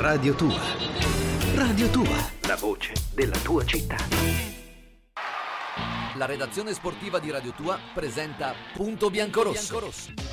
Radio Tua. Radio Tua, la voce della tua città. La redazione sportiva di Radio Tua presenta Punto Biancorosso.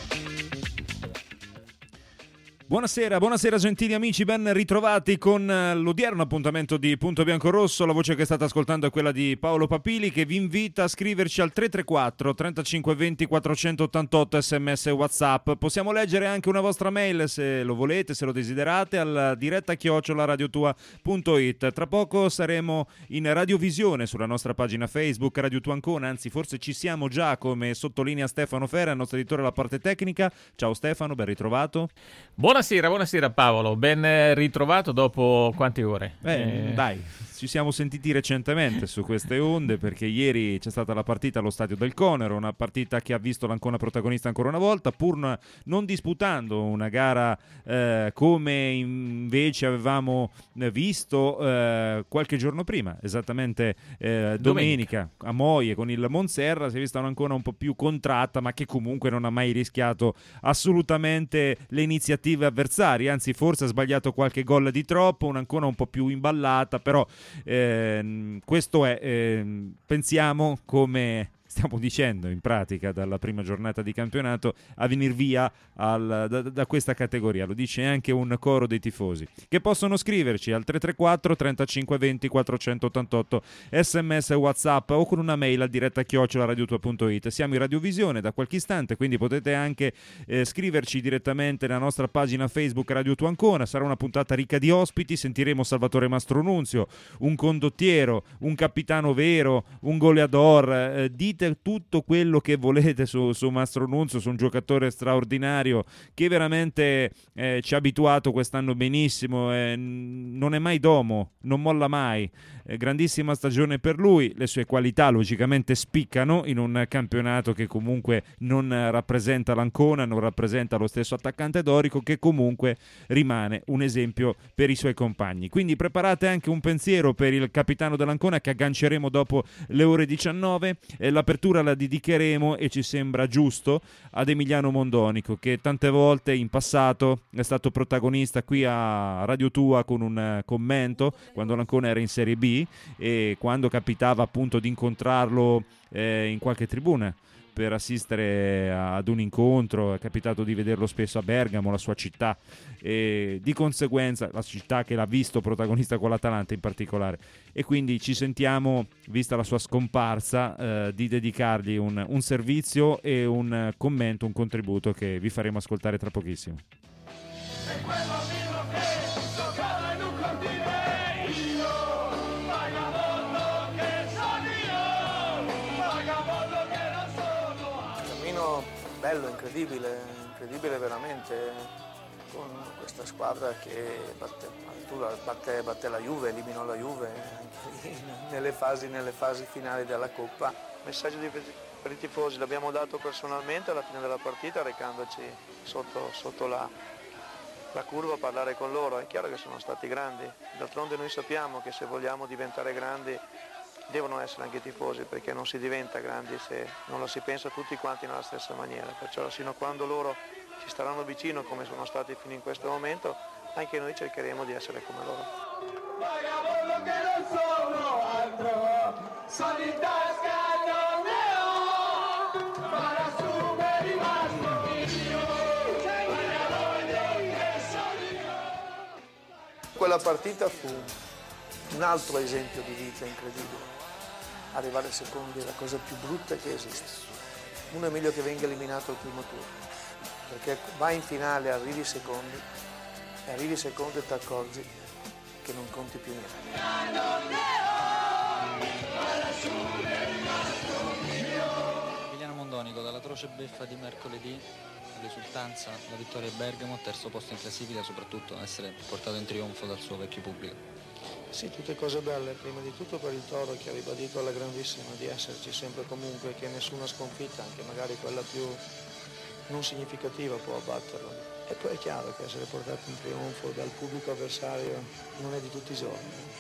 Buonasera gentili amici, ben ritrovati con l'odierno appuntamento di Punto Biancorosso. La voce che state ascoltando è quella di Paolo Papili, che vi invita a scriverci al 334 35 20 488 sms e WhatsApp. Possiamo leggere anche una vostra mail se lo volete, se lo desiderate, al diretta@radiotua.it. Tra poco saremo in radiovisione sulla nostra pagina Facebook Radio Tua Ancona, anzi forse ci siamo già, come sottolinea Stefano Ferra, il nostro editore alla parte tecnica. Ciao Stefano, ben ritrovato. Buonasera Paolo, ben ritrovato dopo quante ore? Dai, ci siamo sentiti recentemente su queste onde, perché ieri c'è stata la partita allo Stadio del Conero, una partita che ha visto l'Ancona protagonista ancora una volta, pur non disputando una gara come invece avevamo visto qualche giorno prima, esattamente domenica a Moie con il Monserra. Si è vista un'Ancona un po' più contratta, ma che comunque non ha mai rischiato assolutamente le iniziative avversarie, anzi forse ha sbagliato qualche gol di troppo, un'Ancona un po' più imballata, però questo è, pensiamo, come stiamo dicendo in pratica dalla prima giornata di campionato, a venir via da questa categoria. Lo dice anche un coro dei tifosi, che possono scriverci al 334 35 20 488 sms e WhatsApp, o con una mail a diretta@radiotua.it. Siamo in radiovisione da qualche istante, quindi potete anche scriverci direttamente nella nostra pagina Facebook Radio Tua Ancona. Sarà una puntata ricca di ospiti, sentiremo Salvatore Mastronunzio, un condottiero, un capitano vero, un goleador, dite tutto quello che volete su Mastronunzio, su un giocatore straordinario che veramente ci ha abituato quest'anno benissimo, non è mai domo, non molla mai, grandissima stagione per lui. Le sue qualità logicamente spiccano in un campionato che comunque non rappresenta l'Ancona, non rappresenta lo stesso attaccante dorico, che comunque rimane un esempio per i suoi compagni. Quindi preparate anche un pensiero per il capitano dell'Ancona, che agganceremo dopo le ore 19. L'apertura la dedicheremo, e ci sembra giusto, ad Emiliano Mondonico, che tante volte in passato è stato protagonista qui a Radio Tua con un commento quando l'Ancona era in Serie B, e quando capitava appunto di incontrarlo in qualche tribuna per assistere ad un incontro. È capitato di vederlo spesso a Bergamo, la sua città, e di conseguenza la città che l'ha visto protagonista con l'Atalanta in particolare, e quindi ci sentiamo, vista la sua scomparsa, di dedicargli un servizio e un commento, un contributo che vi faremo ascoltare tra pochissimo. Bello, incredibile veramente, con questa squadra che batte la Juve, eliminò la Juve nelle fasi finali della Coppa. Messaggio per i tifosi l'abbiamo dato personalmente alla fine della partita, recandoci sotto la curva a parlare con loro. È chiaro che sono stati grandi, d'altronde noi sappiamo che se vogliamo diventare grandi devono essere anche i tifosi, perché non si diventa grandi se non lo si pensa tutti quanti nella stessa maniera. Perciò sino a quando loro ci staranno vicino, come sono stati fino in questo momento, anche noi cercheremo di essere come loro. Vagabondo che non sono altro, sono in tasca non ne ho, ma lassù mi è rimasto io, vagabondo che sono io. Quella partita fu un altro esempio di vita incredibile. Arrivare secondi è la cosa più brutta che esiste. Uno è meglio che venga eliminato al primo turno, perché vai in finale, arrivi secondi e ti accorgi che non conti più niente. Emiliano Mondonico, dall'atroce beffa di mercoledì, l'esultanza, la vittoria a Bergamo, terzo posto in classifica, soprattutto essere portato in trionfo dal suo vecchio pubblico. Sì, tutte cose belle, prima di tutto per il Toro, che ha ribadito alla grandissima di esserci sempre comunque, che nessuna sconfitta, anche magari quella più non significativa, può abbatterlo. E poi è chiaro che essere portato in trionfo dal pubblico avversario non è di tutti i giorni.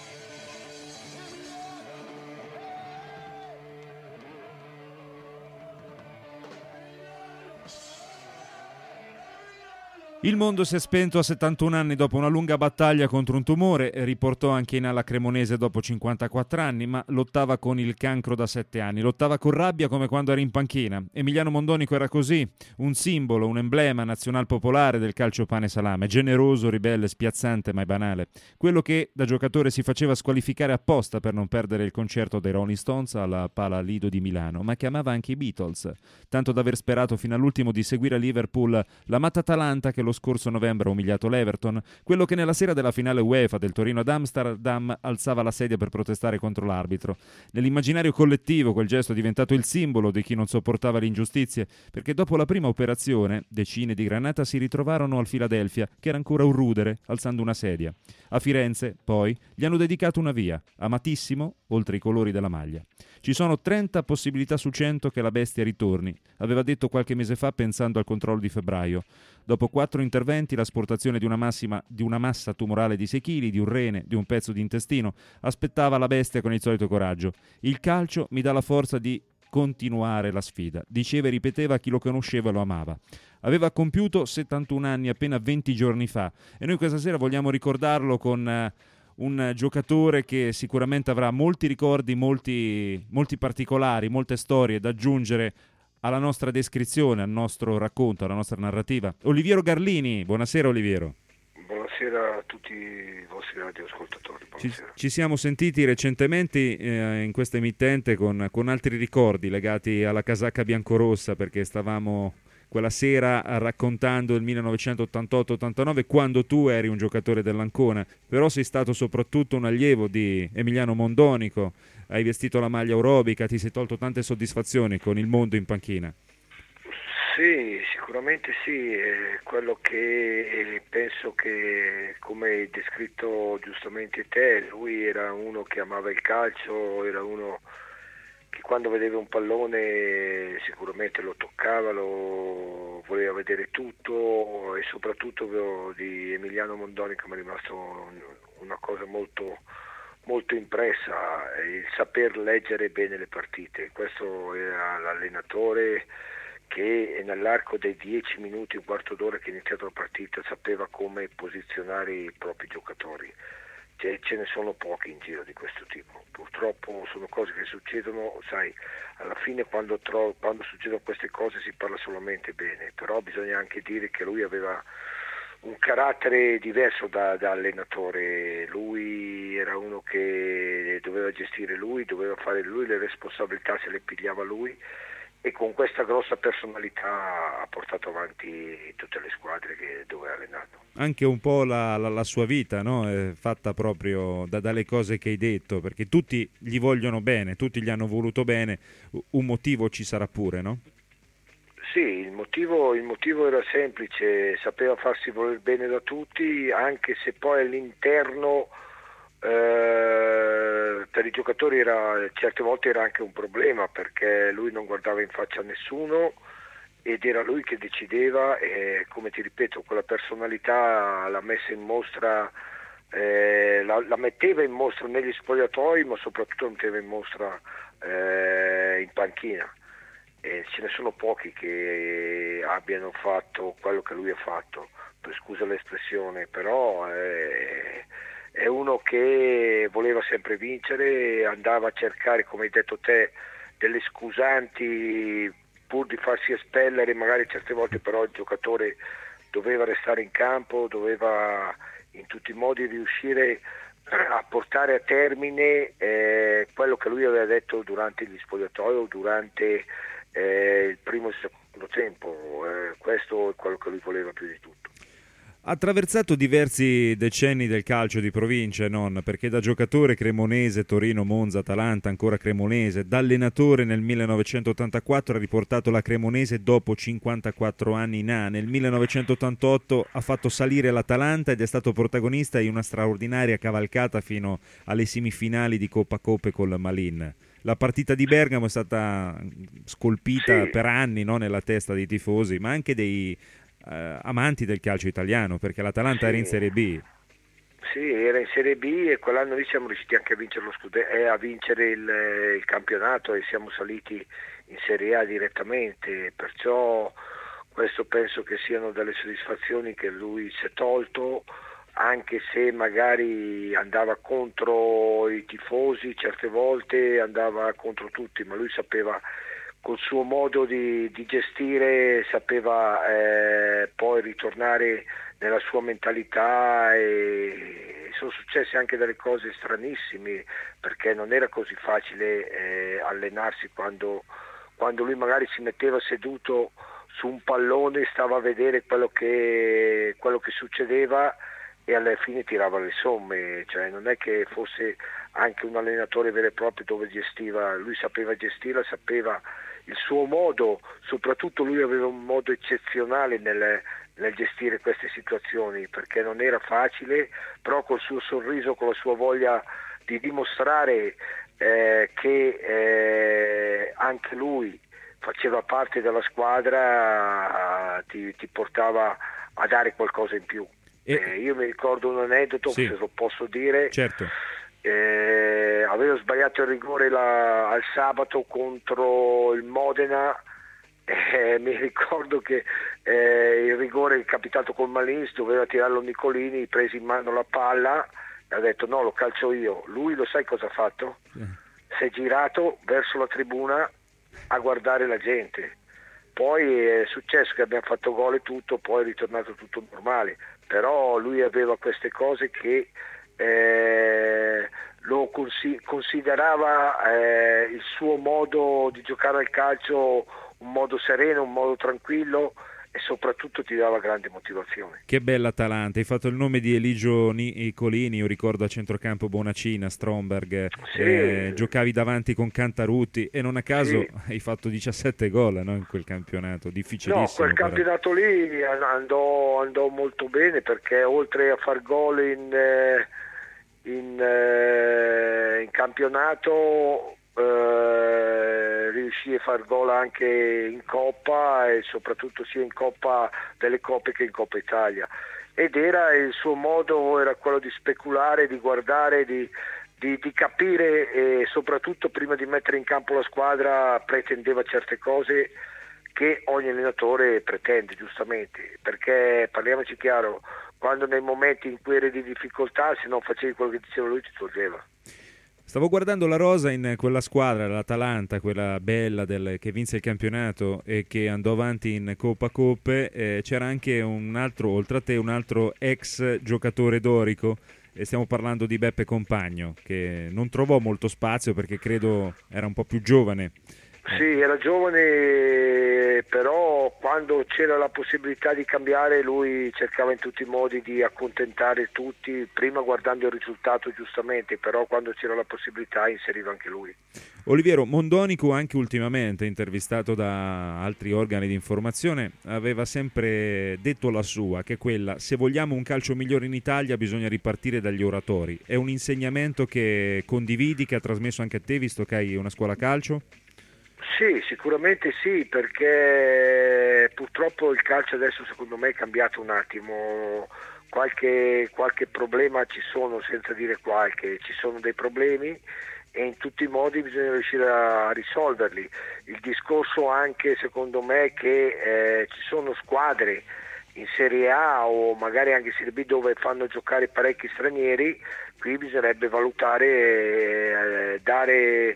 Il mondo si è spento a 71 anni dopo una lunga battaglia contro un tumore, riportò anche in ala Cremonese dopo 54 anni, ma lottava con il cancro da 7 anni, lottava con rabbia come quando era in panchina. Emiliano Mondonico era così, un simbolo, un emblema nazional popolare del calcio pane e salame, generoso, ribelle, spiazzante, mai banale. Quello che da giocatore si faceva squalificare apposta per non perdere il concerto dei Rolling Stones alla Pala Lido di Milano, ma che amava anche i Beatles, tanto da aver sperato fino all'ultimo di seguire a Liverpool l'amata Atalanta che lo scorso novembre ha umiliato l'Everton, quello che nella sera della finale UEFA del Torino ad Amsterdam alzava la sedia per protestare contro l'arbitro. Nell'immaginario collettivo quel gesto è diventato il simbolo di chi non sopportava le ingiustizie, perché dopo la prima operazione decine di Granata si ritrovarono al Philadelphia, che era ancora un rudere, alzando una sedia. A Firenze, poi, gli hanno dedicato una via, amatissimo, oltre i colori della maglia. Ci sono 30 possibilità su 100 che la bestia ritorni, aveva detto qualche mese fa pensando al controllo di febbraio. Dopo 4 interventi, l'asportazione di una massa tumorale di 6 kg, di un rene, di un pezzo di intestino, aspettava la bestia con il solito coraggio. Il calcio mi dà la forza di continuare la sfida, diceva e ripeteva a chi lo conosceva e lo amava. Aveva compiuto 71 anni appena 20 giorni fa e noi questa sera vogliamo ricordarlo con un giocatore che sicuramente avrà molti ricordi, molti particolari, molte storie da aggiungere alla nostra descrizione, al nostro racconto, alla nostra narrativa. Oliviero Garlini, buonasera Oliviero. Buonasera a tutti i vostri radioascoltatori. Ci siamo sentiti recentemente in questa emittente con altri ricordi legati alla casacca biancorossa, perché stavamo quella sera raccontando il 1988-89 quando tu eri un giocatore dell'Ancona, però sei stato soprattutto un allievo di Emiliano Mondonico, hai vestito la maglia aerobica, ti sei tolto tante soddisfazioni con il mondo in panchina. Sì, sicuramente sì, quello che penso che, come hai descritto giustamente te, lui era uno che amava il calcio, era uno che quando vedeva un pallone sicuramente lo toccava, lo voleva vedere tutto, e soprattutto di Emiliano Mondonico mi è rimasto una cosa molto, molto impressa, il saper leggere bene le partite. Questo era l'allenatore che nell'arco dei 10 minuti, un quarto d'ora che è iniziata la partita, sapeva come posizionare i propri giocatori. Ce ne sono pochi in giro di questo tipo, purtroppo sono cose che succedono, sai, alla fine quando succedono queste cose si parla solamente bene, però bisogna anche dire che lui aveva un carattere diverso da allenatore. Lui era uno che doveva gestire lui, doveva fare lui, le responsabilità se le pigliava lui, e con questa grossa personalità ha portato avanti tutte le squadre dove ha allenato. Anche un po' la sua vita, no? È fatta proprio dalle cose che hai detto, perché tutti gli vogliono bene, tutti gli hanno voluto bene, un motivo ci sarà pure, no? Sì, il motivo era semplice, sapeva farsi voler bene da tutti, anche se poi all'interno per i giocatori certe volte era anche un problema, perché lui non guardava in faccia a nessuno ed era lui che decideva, e come ti ripeto, quella personalità l'ha messa in mostra, la metteva in mostra negli spogliatoi, ma soprattutto la metteva in mostra in panchina, e ce ne sono pochi che abbiano fatto quello che lui ha fatto, scusa l'espressione, però è uno che voleva sempre vincere, andava a cercare, come hai detto te, delle scusanti pur di farsi espellere, magari certe volte però il giocatore doveva restare in campo, doveva in tutti i modi riuscire a portare a termine quello che lui aveva detto durante gli spogliatoi, durante il primo e il secondo tempo. Questo è quello che lui voleva più di tutto. Ha attraversato diversi decenni del calcio di provincia, non? Perché da giocatore cremonese, Torino, Monza, Atalanta, ancora cremonese, da allenatore nel 1984 ha riportato la Cremonese dopo 54 anni in A. Nel 1988 ha fatto salire l'Atalanta ed è stato protagonista di una straordinaria cavalcata fino alle semifinali di Coppa Coppe col Malin. La partita di Bergamo è stata scolpita per anni, no, nella testa dei tifosi, ma anche dei amanti del calcio italiano, perché l'Atalanta era in Serie B. Sì, era in Serie B e quell'anno lì siamo riusciti anche a vincere a vincere il campionato, e siamo saliti in Serie A direttamente, perciò Questo penso che siano delle soddisfazioni che lui si è tolto, anche se magari andava contro i tifosi, certe volte andava contro tutti, ma lui sapeva, col suo modo di gestire, sapeva poi ritornare nella sua mentalità, e sono successe anche delle cose stranissime, perché non era così facile allenarsi quando lui magari si metteva seduto su un pallone, stava a vedere quello che succedeva e alla fine tirava le somme, cioè non è che fosse anche un allenatore vero e proprio dove gestiva, lui sapeva gestirla, sapeva il suo modo, soprattutto lui aveva un modo eccezionale nel gestire queste situazioni, perché non era facile, però col suo sorriso, con la sua voglia di dimostrare che anche lui faceva parte della squadra, ti portava a dare qualcosa in più. Io mi ricordo un aneddoto, sì, se lo posso dire. Certo. Avevo sbagliato il rigore al sabato contro il Modena, mi ricordo che il rigore è capitato col Malins, doveva tirarlo Nicolini, presi in mano la palla e ha detto no, lo calcio io. Lui lo sai cosa ha fatto? Si è girato verso la tribuna a guardare la gente, poi è successo che abbiamo fatto gol e tutto, poi è ritornato tutto normale, però lui aveva queste cose che lo considerava il suo modo di giocare al calcio un modo sereno, un modo tranquillo, e soprattutto ti dava grande motivazione. Che bella Atalanta, hai fatto il nome di Eligio Nicolini, io ricordo a centrocampo Bonacina, Stromberg, sì, giocavi davanti con Cantarutti e non a caso sì, hai fatto 17 gol, no, in quel campionato, difficilissimo. No, quel però. campionato lì andò molto bene, perché oltre a far gol in campionato riuscì a far gol anche in Coppa, e soprattutto sia in Coppa delle Coppe che in Coppa Italia, ed era il suo modo, era quello di speculare, di guardare, di capire, e soprattutto prima di mettere in campo la squadra pretendeva certe cose che ogni allenatore pretende, giustamente, perché parliamoci chiaro, quando nei momenti in cui eri di difficoltà, se non facevi quello che diceva lui, ti toglieva. Stavo guardando la rosa in quella squadra, l'Atalanta, quella bella che vinse il campionato e che andò avanti in Coppa Coppe. C'era anche un altro, oltre a te, un altro ex giocatore dorico, e stiamo parlando di Beppe Compagno, che non trovò molto spazio perché credo era un po' più giovane. Sì, era giovane, però quando c'era la possibilità di cambiare lui cercava in tutti i modi di accontentare tutti, prima guardando il risultato giustamente, però quando c'era la possibilità inseriva anche lui. Oliviero Mondonico, anche ultimamente intervistato da altri organi di informazione, aveva sempre detto la sua, che è quella: se vogliamo un calcio migliore in Italia bisogna ripartire dagli oratori. È un insegnamento che condividi, che ha trasmesso anche a te, visto che hai una scuola calcio? Sì, sicuramente sì, perché purtroppo il calcio adesso secondo me è cambiato un attimo, qualche problema ci sono, senza dire qualche, ci sono dei problemi e in tutti i modi bisogna riuscire a risolverli. Il discorso anche secondo me è che ci sono squadre in Serie A o magari anche in Serie B dove fanno giocare parecchi stranieri, qui bisognerebbe valutare, dare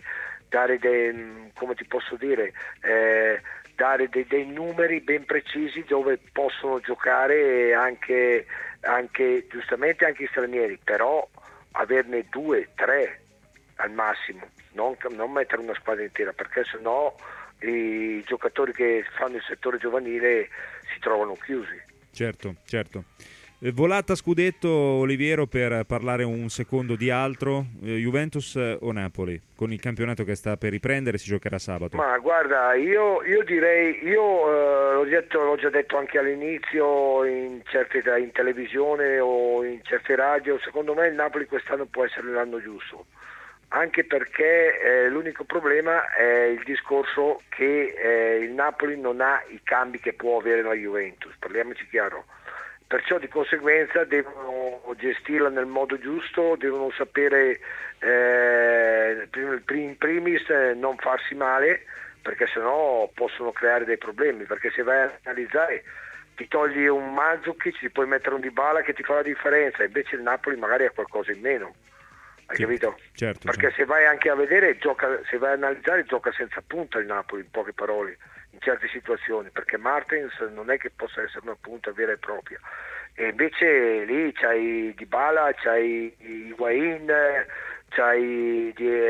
come ti posso dire, dare dei numeri ben precisi dove possono giocare anche giustamente anche gli stranieri, però averne 2, 3 al massimo, non mettere una squadra intera, perché sennò i giocatori che fanno il settore giovanile si trovano chiusi. Certo. Volata scudetto, Oliviero, per parlare un secondo di altro, Juventus o Napoli? Con il campionato che sta per riprendere si giocherà sabato. Ma guarda, io direi, l'ho già detto anche all'inizio in televisione o in certe radio, secondo me il Napoli quest'anno può essere l'anno giusto, anche perché l'unico problema è il discorso che il Napoli non ha i cambi che può avere la Juventus, parliamoci chiaro. Perciò di conseguenza devono gestirla nel modo giusto, devono sapere in primis non farsi male, perché sennò possono creare dei problemi, perché se vai a analizzare ti togli un Mandzukic, ti puoi mettere un Dybala che ti fa la differenza, invece il Napoli magari ha qualcosa in meno, hai capito? Certo, Perché se vai anche a vedere, se vai a analizzare, gioca senza punta il Napoli, in poche parole, in certe situazioni, perché Martins non è che possa essere una punta vera e propria, e invece lì c'hai Dybala, c'hai Higuain, c'hai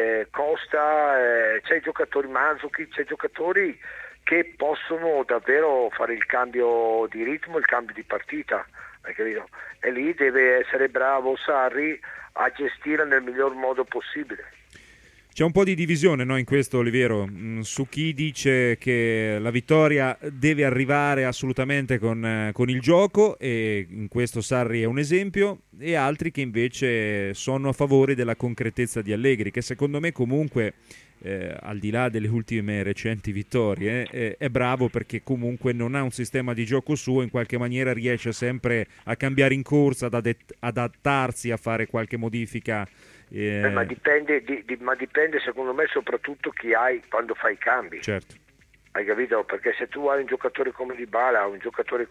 Costa, c'hai giocatori Mandzukic, c'hai giocatori che possono davvero fare il cambio di ritmo, il cambio di partita, hai capito? E lì deve essere bravo Sarri a gestire nel miglior modo possibile. C'è un po' di divisione, no, in questo, Oliviero, su chi dice che la vittoria deve arrivare assolutamente con il gioco, e in questo Sarri è un esempio, e altri che invece sono a favore della concretezza di Allegri, che secondo me comunque, al di là delle ultime recenti vittorie, è bravo, perché comunque non ha un sistema di gioco suo, in qualche maniera riesce sempre a cambiare in corsa, ad adattarsi, a fare qualche modifica. Ma dipende secondo me soprattutto chi hai quando fai i cambi. Certo. Hai capito? Perché se tu hai un giocatore come Dybala, un giocatore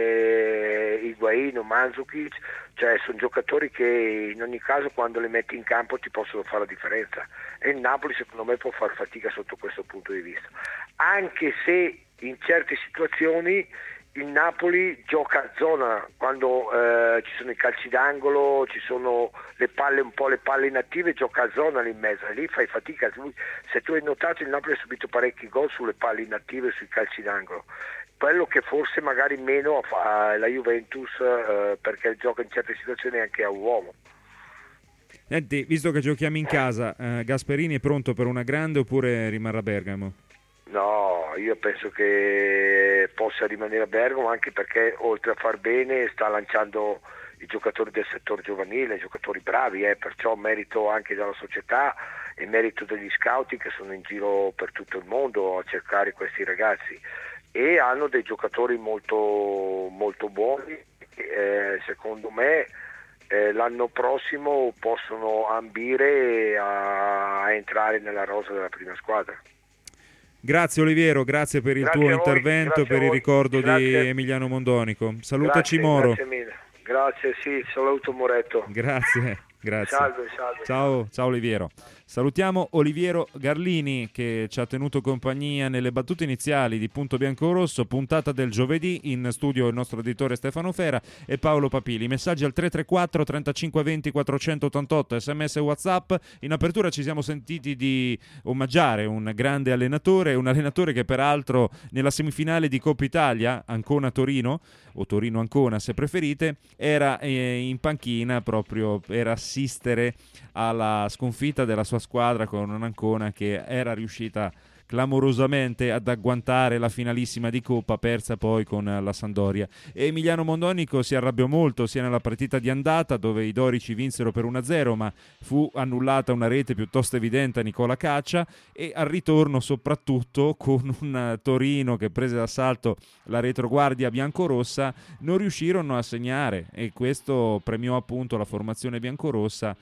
come Higuain o Mandzukic, cioè sono giocatori che in ogni caso quando li metti in campo ti possono fare la differenza, e il Napoli secondo me può far fatica sotto questo punto di vista, anche se in certe situazioni il Napoli gioca a zona, quando ci sono i calci d'angolo, ci sono le palle, un po' le palle inattive, gioca a zona lì in mezzo, e lì fai fatica. Se tu hai notato, il Napoli ha subito parecchi gol sulle palle inattive e sui calci d'angolo, quello che forse magari meno fa la Juventus, perché gioca in certe situazioni anche a uomo. Senti, visto che giochiamo in casa, Gasperini è pronto per una grande oppure rimarrà a Bergamo? No, io penso che possa rimanere a Bergamo, anche perché oltre a far bene sta lanciando i giocatori del settore giovanile, giocatori bravi, perciò merito anche della società e merito degli scouting che sono in giro per tutto il mondo a cercare questi ragazzi, e hanno dei giocatori molto, molto buoni, secondo me l'anno prossimo possono ambire a entrare nella rosa della prima squadra. Grazie Oliviero, grazie per il tuo intervento, per il ricordo di Emiliano Mondonico. Salutaci Moro. Grazie mille. Grazie, sì, saluto Moretto. Grazie. Salve. Ciao Oliviero. Salutiamo Oliviero Garlini, che ci ha tenuto compagnia nelle battute iniziali di Punto Biancorosso, puntata del giovedì. In studio il nostro editore Stefano Fera e Paolo Papili. Messaggi al 334 35 20 488, sms e WhatsApp. In apertura ci siamo sentiti di omaggiare un grande allenatore, un allenatore che peraltro nella semifinale di Coppa Italia, Ancona-Torino, o Torino-Ancona se preferite, era in panchina proprio per assistere alla sconfitta della sua squadra con un'Ancona che era riuscita clamorosamente ad agguantare la finalissima di Coppa, persa poi con la Sampdoria. E Emiliano Mondonico si arrabbiò molto sia nella partita di andata, dove i dorici vinsero per 1-0, ma fu annullata una rete piuttosto evidente a Nicola Caccia, e al ritorno soprattutto con un Torino che prese d'assalto la retroguardia biancorossa, non riuscirono a segnare, e questo premiò appunto la formazione biancorossa,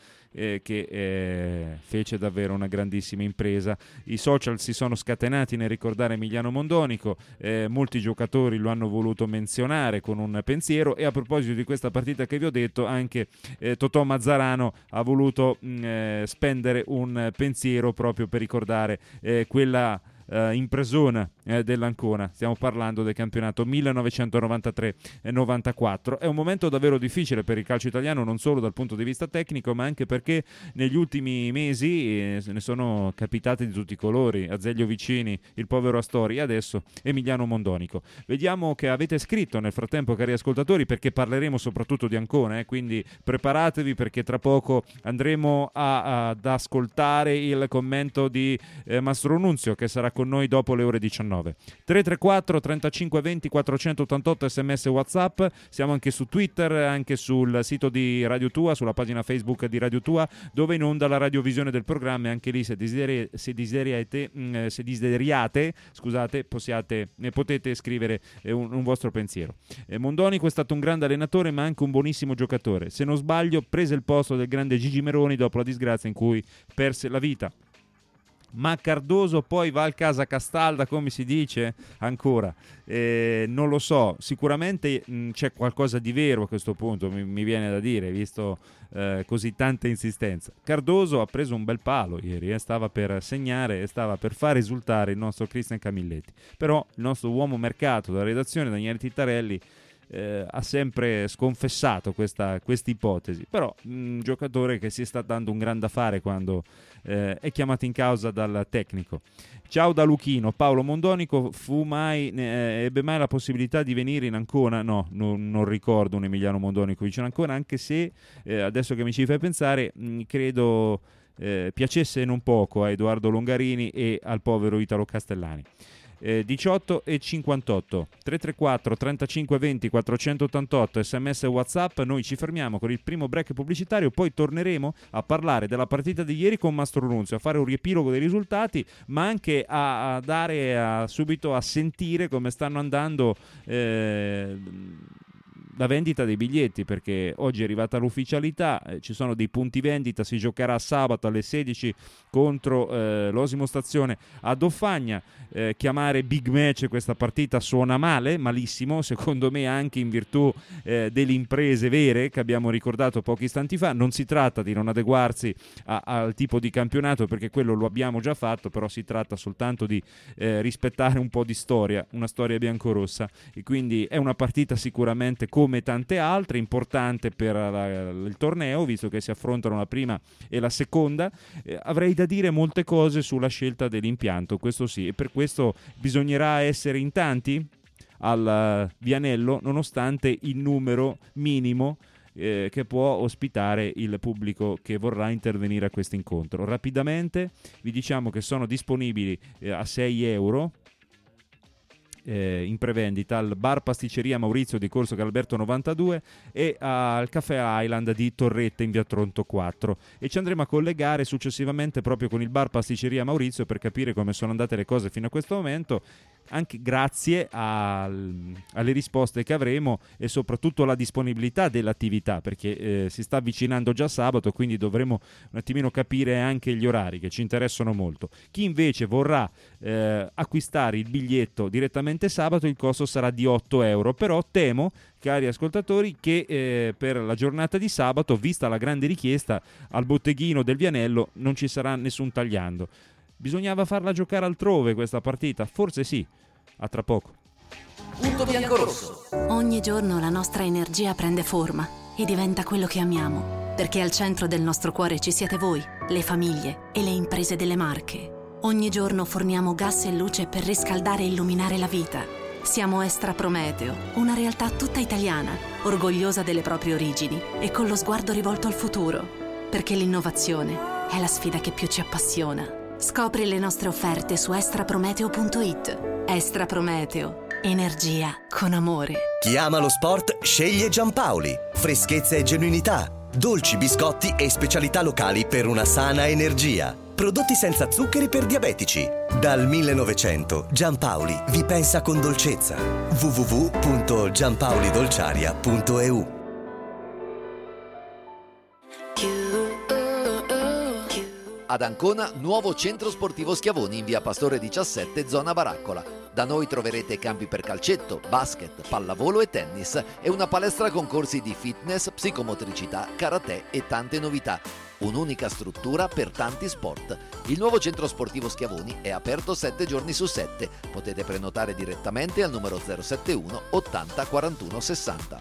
che fece davvero una grandissima impresa. I social si sono scatenati nel ricordare Emiliano Mondonico, molti giocatori lo hanno voluto menzionare con un pensiero, e a proposito di questa partita che vi ho detto, anche Totò Mazzarano ha voluto spendere un pensiero proprio per ricordare quella impresona dell'Ancona. Stiamo parlando del campionato 1993-94. È un momento davvero difficile per il calcio italiano, non solo dal punto di vista tecnico, ma anche perché negli ultimi mesi ne sono capitati di tutti i colori: Azeglio Vicini, il povero Astori, e adesso Emiliano Mondonico. Vediamo che avete scritto nel frattempo, cari ascoltatori, perché parleremo soprattutto di Ancona, quindi preparatevi, perché tra poco andremo ad ascoltare il commento di Mastro Nunzio, che sarà con noi dopo le ore 19. 334 35 20 488, sms e WhatsApp. Siamo anche su Twitter, anche sul sito di Radio Tua, sulla pagina Facebook di Radio Tua, dove in onda la radiovisione del programma, e anche lì se desideriate, scusate, potete scrivere un vostro pensiero. Mondonico è stato un grande allenatore, ma anche un buonissimo giocatore. Se non sbaglio prese il posto del grande Gigi Meroni dopo la disgrazia in cui perse la vita. Ma Cardoso poi va al Casa Castalda, come si dice ancora? Non lo so, sicuramente c'è qualcosa di vero a questo punto, mi viene da dire, visto così tanta insistenza. Cardoso ha preso un bel palo ieri, stava per segnare e stava per far risultare il nostro Cristian Camilletti, però il nostro uomo mercato della redazione, Daniele Tittarelli, ha sempre sconfessato questa ipotesi, però un giocatore che si sta dando un gran da fare quando è chiamato in causa dal tecnico. Ciao da Luchino. Paolo Mondonico ebbe mai la possibilità di venire in Ancona? No, non ricordo un Emiliano Mondonico vicino a Ancona, anche se adesso che mi ci fai pensare credo piacesse non poco a Edoardo Longarini e al povero Italo Castellani. 18 e 58 334 35 20 488 sms e WhatsApp. Noi ci fermiamo con il primo break pubblicitario, poi torneremo a parlare della partita di ieri con Mastro Nunzio, a fare un riepilogo dei risultati, ma anche a dare subito a sentire come stanno andando la vendita dei biglietti, perché oggi è arrivata l'ufficialità, ci sono dei punti vendita, si giocherà sabato alle 16 contro l'Osimo Stazione a Doffagna. Chiamare big match questa partita suona malissimo, secondo me, anche in virtù delle imprese vere che abbiamo ricordato pochi istanti fa. Non si tratta di non adeguarsi al tipo di campionato, perché quello lo abbiamo già fatto, però si tratta soltanto di rispettare un po' di storia, una storia biancorossa, e quindi è una partita sicuramente, come tante altre, importante per il torneo, visto che si affrontano la prima e la seconda. Avrei da dire molte cose sulla scelta dell'impianto, questo sì, e per questo bisognerà essere in tanti al Vianello, nonostante il numero minimo che può ospitare il pubblico che vorrà intervenire a questo incontro. Rapidamente vi diciamo che sono disponibili a 6 euro in prevendita al bar Pasticceria Maurizio di Corso Galberto 92 e al Caffè Island di Torretta in via Tronto 4, e ci andremo a collegare successivamente proprio con il bar Pasticceria Maurizio per capire come sono andate le cose fino a questo momento, anche grazie alle risposte che avremo e soprattutto alla disponibilità dell'attività, perché si sta avvicinando già sabato, quindi dovremo un attimino capire anche gli orari che ci interessano molto. Chi invece vorrà acquistare il biglietto direttamente sabato, il costo sarà di 8 euro, però temo, cari ascoltatori, che per la giornata di sabato, vista la grande richiesta, al botteghino del Vianello non ci sarà nessun tagliando. Bisognava farla giocare altrove questa partita? Forse sì. A tra poco. Punto bianco-rosso. Ogni giorno la nostra energia prende forma e diventa quello che amiamo, perché al centro del nostro cuore ci siete voi, le famiglie e le imprese delle Marche. Ogni giorno forniamo gas e luce per riscaldare e illuminare la vita. Siamo Estra Prometeo, una realtà tutta italiana, orgogliosa delle proprie origini e con lo sguardo rivolto al futuro, perché l'innovazione è la sfida che più ci appassiona. Scopri le nostre offerte su estraprometeo.it. Estra Prometeo, energia con amore. Chi ama lo sport sceglie Giampaoli. Freschezza e genuinità, dolci, biscotti e specialità locali per una sana energia. Prodotti senza zuccheri per diabetici. Dal 1900 Giampaoli vi pensa con dolcezza. www.giampaolidolciaria.eu. Ad Ancona, nuovo centro sportivo Schiavoni in via Pastore 17, zona Baraccola. Da noi troverete campi per calcetto, basket, pallavolo e tennis e una palestra con corsi di fitness, psicomotricità, karate e tante novità. Un'unica struttura per tanti sport. Il nuovo centro sportivo Schiavoni è aperto 7 giorni su 7. Potete prenotare direttamente al numero 071 80 41 60.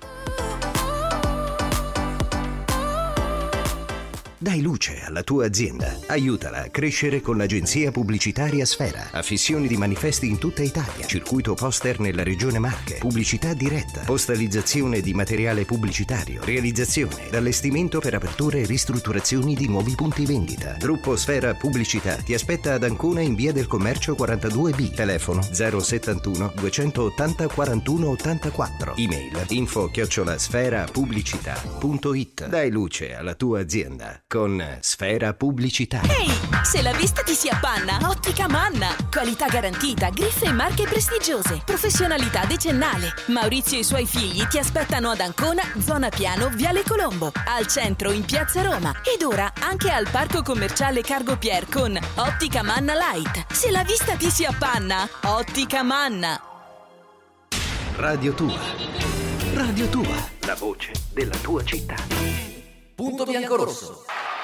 Dai luce alla tua azienda. Aiutala a crescere con l'agenzia pubblicitaria Sfera. Affissioni di manifesti in tutta Italia. Circuito poster nella regione Marche. Pubblicità diretta. Postalizzazione di materiale pubblicitario. Realizzazione. Allestimento per aperture e ristrutturazioni di nuovi punti vendita. Gruppo Sfera Pubblicità ti aspetta ad Ancona in via del Commercio 42B. Telefono 071 280 41 84. Email info@sferapubblicità.it. Dai luce alla tua azienda. con Sfera Pubblicità. Ehi, se la vista ti si appanna, Ottica Manna. Qualità garantita, griffe e marche prestigiose, professionalità decennale. Maurizio e i suoi figli ti aspettano ad Ancona, zona Piano, Viale Colombo, al centro in Piazza Roma ed ora anche al Parco Commerciale Cargo Pier con Ottica Manna Light. Se la vista ti si appanna, Ottica Manna. Radio Tua. Radio Tua. La voce della tua città. Punto bianco-rosso.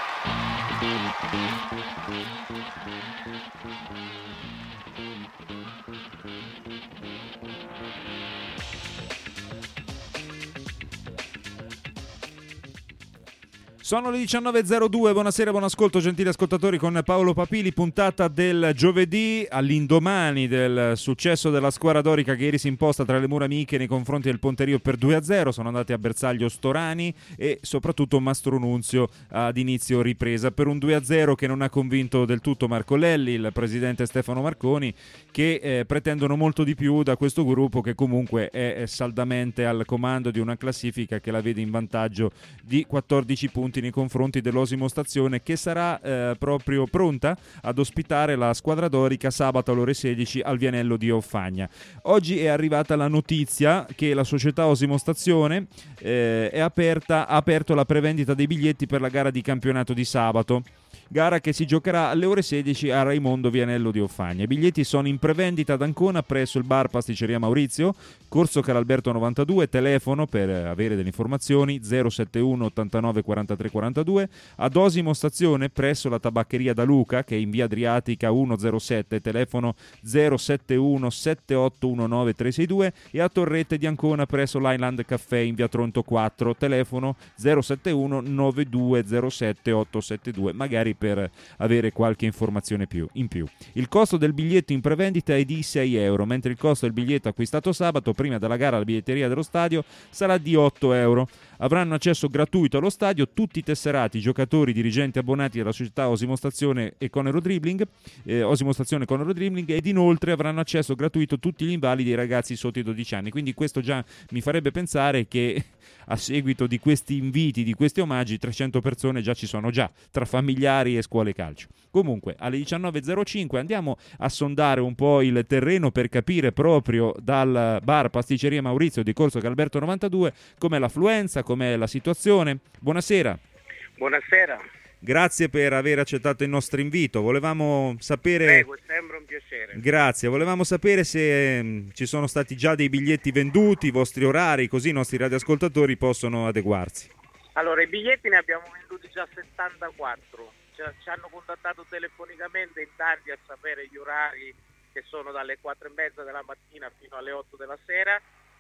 Sono le 19.02, buonasera, buon ascolto gentili ascoltatori con Paolo Papili, puntata del giovedì all'indomani del successo della squadra dorica che ieri si imposta tra le mura amiche nei confronti del Ponterio per 2-0, sono andati a bersaglio Storani e soprattutto Mastro Nunzio ad inizio ripresa per un 2-0 che non ha convinto del tutto Marco Lelli, il presidente Stefano Marconi, che pretendono molto di più da questo gruppo che comunque è saldamente al comando di una classifica che la vede in vantaggio di 14 punti nei confronti dell'Osimo Stazione, che sarà proprio pronta ad ospitare la squadra dorica sabato alle ore 16 al Vianello di Offagna. Oggi è arrivata la notizia che la società Osimo Stazione ha aperto la prevendita dei biglietti per la gara di campionato di sabato, gara che si giocherà alle ore 16 a Raimondo Vianello di Offagna. I biglietti sono in prevendita ad Ancona presso il bar Pasticceria Maurizio, Corso Caralberto 92, telefono per avere delle informazioni 071 89 43 42, ad Osimo Stazione presso la tabaccheria da Luca che è in via Adriatica 107, telefono 071 7819 362 e a Torrette di Ancona presso l'Highland Caffè in via Tronto 4, telefono 071 9207 872, magari per avere qualche informazione in più. Il costo del biglietto in prevendita è di 6 euro, mentre il costo del biglietto acquistato sabato prima della gara alla biglietteria dello stadio sarà di 8 euro. Avranno accesso gratuito allo stadio tutti i tesserati, giocatori, dirigenti abbonati della società Osimo Stazione e Conero Dribbling, ed inoltre avranno accesso gratuito tutti gli invalidi e i ragazzi sotto i 12 anni. Quindi questo già mi farebbe pensare che a seguito di questi inviti, di questi omaggi, 300 persone già ci sono già, tra familiari e scuole calcio. Comunque, alle 19.05 andiamo a sondare un po' il terreno per capire proprio dal bar Pasticceria Maurizio di Corso Caralberto 92 com'è l'affluenza, com'è la situazione. Buonasera. Buonasera. Grazie per aver accettato il nostro invito. Volevamo sapere... Prego, sembra un piacere. Grazie. Volevamo sapere se ci sono stati già dei biglietti venduti, i vostri orari, così i nostri radioascoltatori possono adeguarsi. Allora, i biglietti ne abbiamo venduti già 74. Ci hanno contattato telefonicamente in tanti a sapere gli orari, che sono dalle 4:30 della mattina fino alle 8 della sera,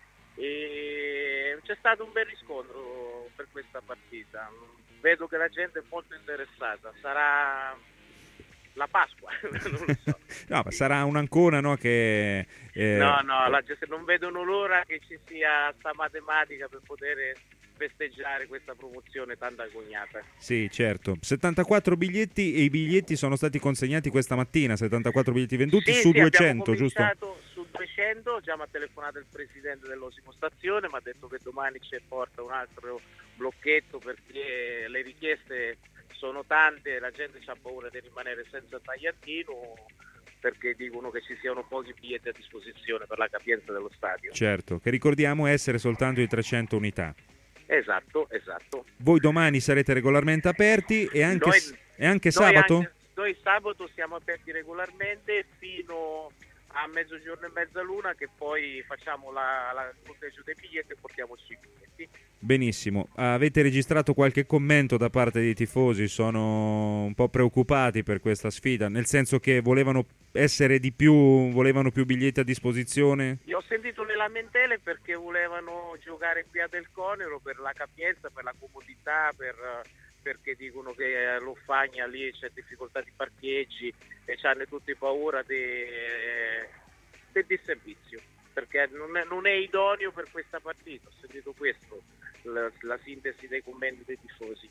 e c'è stato un bel riscontro per questa partita. Vedo che la gente è molto interessata. Sarà la Pasqua, non lo so. No, ma sarà un'Ancona, no? Che la gente non vedono l'ora che ci sia sta matematica per poter festeggiare questa promozione tanto agognata. Sì, certo. 74 biglietti, e i biglietti sono stati consegnati questa mattina, 74 biglietti venduti su 200, giusto? Su 200, già mi ha telefonato il presidente dell'Osimo Stazione, mi ha detto che domani ci porta un altro blocchetto perché le richieste sono tante e la gente ha paura di rimanere senza tagliandino, perché dicono che ci siano pochi biglietti a disposizione per la capienza dello stadio. Certo, che ricordiamo essere soltanto di 300 unità. Esatto. Voi domani sarete regolarmente aperti e anche sabato? Noi sabato siamo aperti regolarmente fino a mezzogiorno e mezzaluna, che poi facciamo il conteggio dei biglietti e portiamo sui biglietti. Benissimo. Avete registrato qualche commento da parte dei tifosi? Sono un po' preoccupati per questa sfida, nel senso che volevano essere di più, volevano più biglietti a disposizione? Io ho sentito le lamentele perché volevano giocare qui a Del Conero per la capienza, per la comodità, perché dicono che all'Offagna lì c'è difficoltà di parcheggi e hanno tutti paura del disservizio, perché non è idoneo per questa partita. Ho sentito questo, la sintesi dei commenti dei tifosi.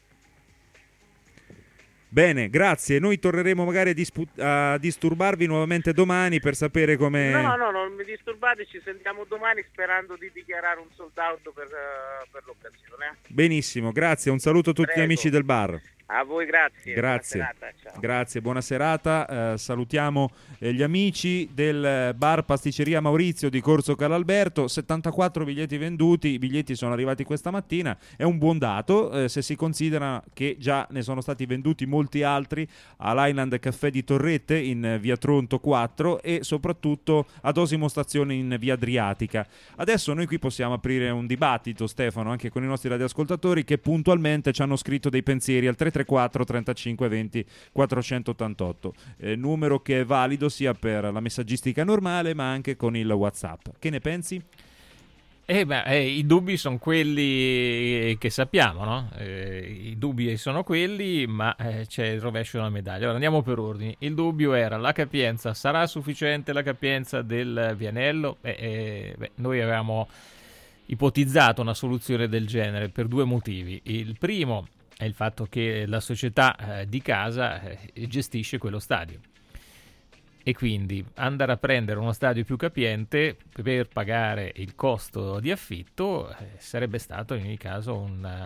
Bene, grazie. Noi torneremo magari a disturbarvi nuovamente domani per sapere come... No, non mi disturbate, ci sentiamo domani sperando di dichiarare un sold out per l'occasione. Benissimo, grazie. Un saluto a tutti gli amici del bar. A voi grazie. Grazie. Buona serata, ciao. Grazie, buona serata. Salutiamo gli amici del bar Pasticceria Maurizio di Corso Calalberto. 74 biglietti venduti, i biglietti sono arrivati questa mattina, è un buon dato se si considera che già ne sono stati venduti molti altri all'Island Caffè di Torrette in via Tronto 4 e soprattutto ad Osimo Stazione in via Adriatica. Adesso noi qui possiamo aprire un dibattito, Stefano, anche con i nostri radioascoltatori che puntualmente ci hanno scritto dei pensieri al 334 35 20 488, numero che è valido sia per la messaggistica normale ma anche con il WhatsApp. Che ne pensi? I dubbi sono quelli che sappiamo, no? I dubbi sono quelli, ma c'è il rovescio della medaglia. Allora andiamo per ordini. Il dubbio era: la capienza sarà sufficiente, la capienza del Vianello? Noi avevamo ipotizzato una soluzione del genere per due motivi. Il primo è il fatto che la società di casa gestisce quello stadio e quindi andare a prendere uno stadio più capiente per pagare il costo di affitto sarebbe stato in ogni caso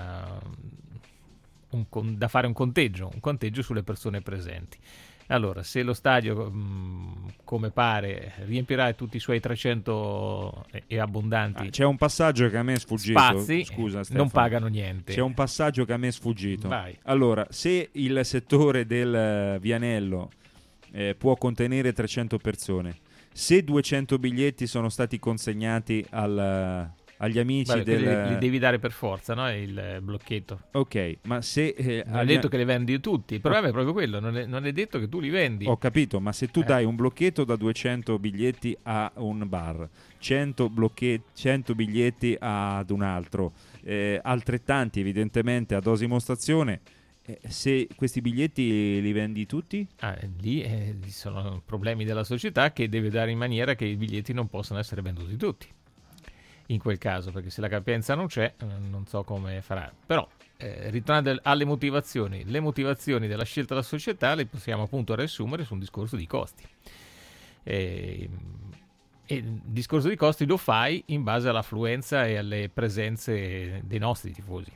da fare un conteggio sulle persone presenti. Allora, se lo stadio, come pare, riempirà tutti i suoi 300 e abbondanti c'è un passaggio che a me è sfuggito. Spazi, scusa Stefano, non pagano niente. C'è un passaggio che a me è sfuggito. Vai. Allora, se il settore del Vianello può contenere 300 persone, se 200 biglietti sono stati consegnati agli amici li devi dare per forza, no? Il blocchetto. Ok, ma se non è detto che li vendi tutti. Il problema è proprio quello, non è detto che tu li vendi. Ho capito, ma se tu dai un blocchetto da 200 biglietti a un bar, 100 biglietti ad un altro, altrettanti evidentemente ad Osimo Stazione, se questi biglietti li vendi tutti? Lì sono problemi della società che deve dare in maniera che i biglietti non possano essere venduti tutti. In quel caso, perché se la capienza non c'è, non so come farà. Però, ritornando alle motivazioni, le motivazioni della scelta della società le possiamo appunto riassumere su un discorso di costi. E il discorso di costi lo fai in base all'affluenza e alle presenze dei nostri tifosi.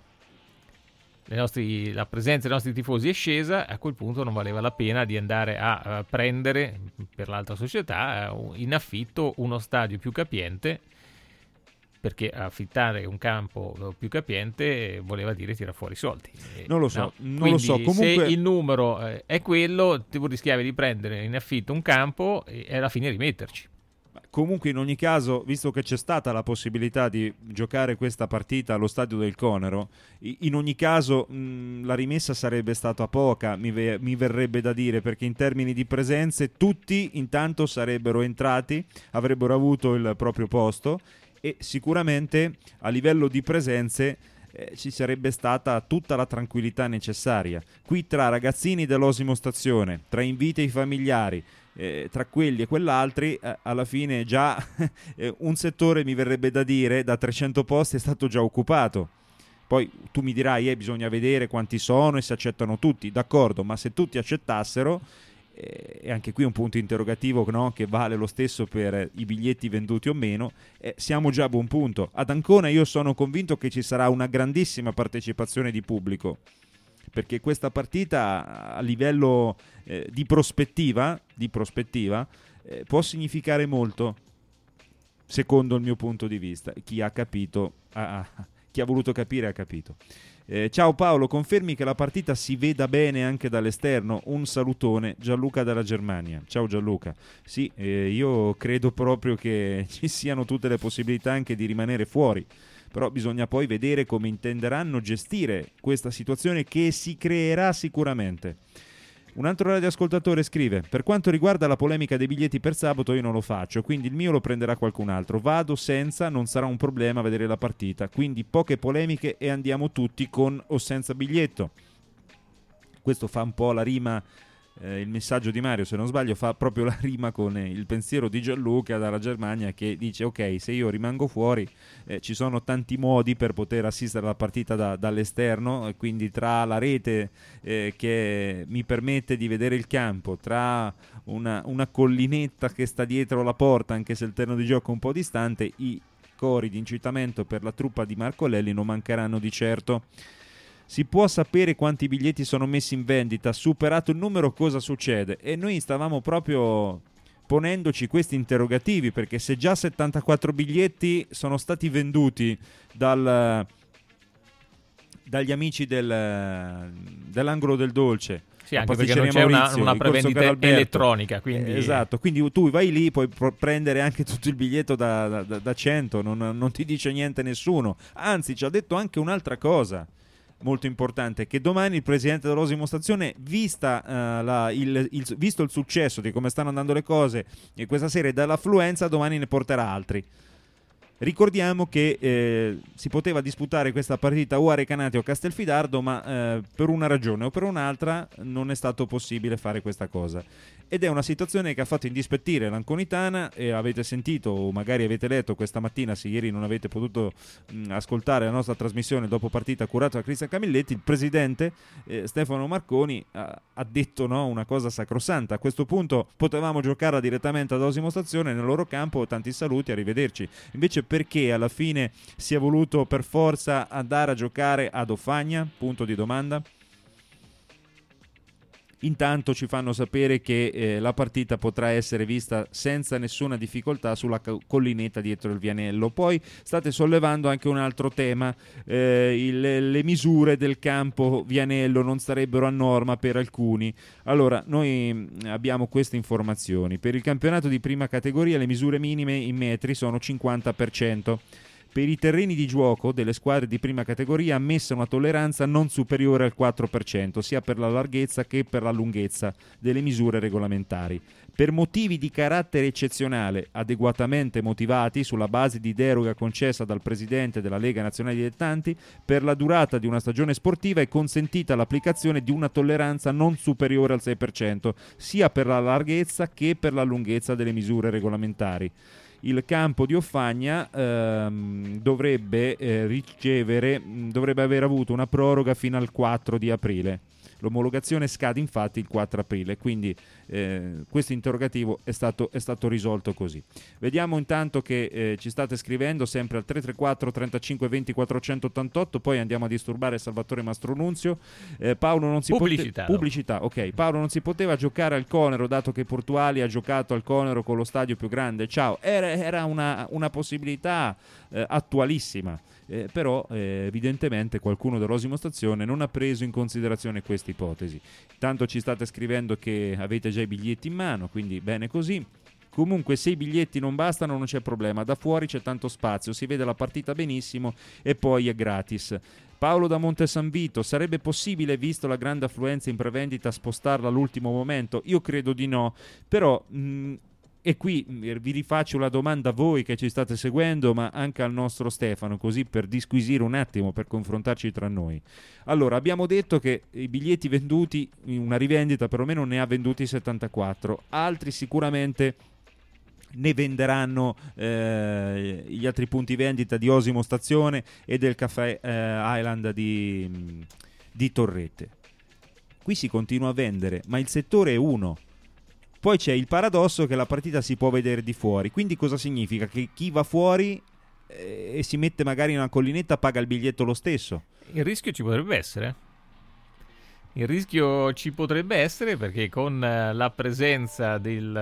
La presenza dei nostri tifosi è scesa, a quel punto non valeva la pena di andare a prendere per l'altra società in affitto uno stadio più capiente, perché affittare un campo più capiente voleva dire tirare fuori soldi. Non lo so, no? non Quindi, lo so. Comunque, se il numero è quello, tu rischiavi di prendere in affitto un campo e alla fine rimetterci. Comunque in ogni caso, visto che c'è stata la possibilità di giocare questa partita allo stadio del Conero, in ogni caso la rimessa sarebbe stata poca, mi verrebbe da dire, perché in termini di presenze tutti intanto sarebbero entrati, avrebbero avuto il proprio posto e sicuramente a livello di presenze ci sarebbe stata tutta la tranquillità necessaria. Qui tra ragazzini dell'Osimo Stazione, tra inviti ai familiari, tra quelli e quell'altri, alla fine già un settore, mi verrebbe da dire, da 300 posti è stato già occupato. Poi tu mi dirai bisogna vedere quanti sono e se accettano tutti, d'accordo, ma se tutti accettassero, e anche qui un punto interrogativo, no? Che vale lo stesso per i biglietti venduti o meno, siamo già a buon punto. Ad Ancona io sono convinto che ci sarà una grandissima partecipazione di pubblico, perché questa partita a livello di prospettiva può significare molto, secondo il mio punto di vista. Chi ha capito, chi ha voluto capire ha capito. Ciao Paolo, confermi che la partita si veda bene anche dall'esterno? Un salutone, Gianluca dalla Germania. Ciao Gianluca. Sì, io credo proprio che ci siano tutte le possibilità anche di rimanere fuori, però bisogna poi vedere come intenderanno gestire questa situazione che si creerà sicuramente. Un altro radioascoltatore scrive: per quanto riguarda la polemica dei biglietti per sabato io non lo faccio, quindi il mio lo prenderà qualcun altro, vado senza, non sarà un problema vedere la partita, quindi poche polemiche e andiamo tutti con o senza biglietto. Questo fa un po' la rima, il messaggio di Mario, se non sbaglio, fa proprio la rima con il pensiero di Gianluca dalla Germania, che dice ok, se io rimango fuori ci sono tanti modi per poter assistere alla partita dall'esterno, quindi tra la rete che mi permette di vedere il campo, tra una collinetta che sta dietro la porta, anche se il terreno di gioco è un po' distante, i cori di incitamento per la truppa di Marco Lelli non mancheranno di certo. Si può sapere quanti biglietti sono messi in vendita? Superato il numero, cosa succede? E noi stavamo proprio ponendoci questi interrogativi, perché se già 74 biglietti sono stati venduti dagli amici dell'angolo del dolce, sì, anche perché non c'è una prevendita elettronica, quindi... esatto, quindi tu vai lì, puoi prendere anche tutto il biglietto da 100, non ti dice niente nessuno, anzi ci ha detto anche un'altra cosa molto importante, che domani il presidente dell'Osimo Stazione, visto il successo di come stanno andando le cose e questa serie dall'affluenza, domani ne porterà altri. Ricordiamo che si poteva disputare questa partita o a Recanati o a Castelfidardo, ma per una ragione o per un'altra non è stato possibile fare questa cosa. Ed è una situazione che ha fatto indispettire l'Anconitana, e avete sentito o magari avete letto questa mattina, se ieri non avete potuto ascoltare la nostra trasmissione dopo partita curata da Cristian Camilletti, il presidente Stefano Marconi ha detto una cosa sacrosanta: a questo punto potevamo giocarla direttamente ad Osimo Stazione nel loro campo, tanti saluti, arrivederci. Invece perché alla fine si è voluto per forza andare a giocare ad Ofagna? Punto di domanda. Intanto ci fanno sapere che la partita potrà essere vista senza nessuna difficoltà sulla collinetta dietro il Vianello. Poi state sollevando anche un altro tema, le misure del campo Vianello non sarebbero a norma per alcuni. Allora, noi abbiamo queste informazioni. Per il campionato di prima categoria le misure minime in metri sono 50%. Per i terreni di gioco delle squadre di prima categoria ammessa una tolleranza non superiore al 4%, sia per la larghezza che per la lunghezza delle misure regolamentari. Per motivi di carattere eccezionale, adeguatamente motivati sulla base di deroga concessa dal Presidente della Lega Nazionale Dilettanti, per la durata di una stagione sportiva è consentita l'applicazione di una tolleranza non superiore al 6%, sia per la larghezza che per la lunghezza delle misure regolamentari. Il campo di Ofagna dovrebbe aver avuto una proroga fino al 4 di aprile. L'omologazione scade infatti il 4 aprile, quindi questo interrogativo è stato risolto così. Vediamo intanto che ci state scrivendo sempre al 334 35 20 488, poi andiamo a disturbare Salvatore Mastronunzio. Paolo non si pubblicità, ok. Paolo non si poteva giocare al Conero dato che Portuali ha giocato al Conero con lo stadio più grande. Ciao, era una possibilità attualissima. Però evidentemente qualcuno dell'Osimo Stazione non ha preso in considerazione questa ipotesi. Tanto ci state scrivendo che avete già i biglietti in mano, quindi bene così. Comunque se i biglietti non bastano non c'è problema, da fuori c'è tanto spazio, si vede la partita benissimo e poi è gratis. Paolo da Monte San Vito: sarebbe possibile, visto la grande affluenza in prevendita, spostarla all'ultimo momento? Io credo di no, però... E qui vi rifaccio la domanda a voi che ci state seguendo, ma anche al nostro Stefano, così per disquisire un attimo, per confrontarci tra noi. Allora, abbiamo detto che i biglietti venduti, in una rivendita perlomeno ne ha venduti 74, altri sicuramente ne venderanno gli altri punti vendita di Osimo Stazione e del Caffè Island di Torrette. Qui si continua a vendere, ma il settore è uno. Poi c'è il paradosso che la partita si può vedere di fuori, quindi cosa significa? Che chi va fuori e si mette magari in una collinetta paga il biglietto lo stesso. Il rischio ci potrebbe essere. Il rischio ci potrebbe essere perché con la presenza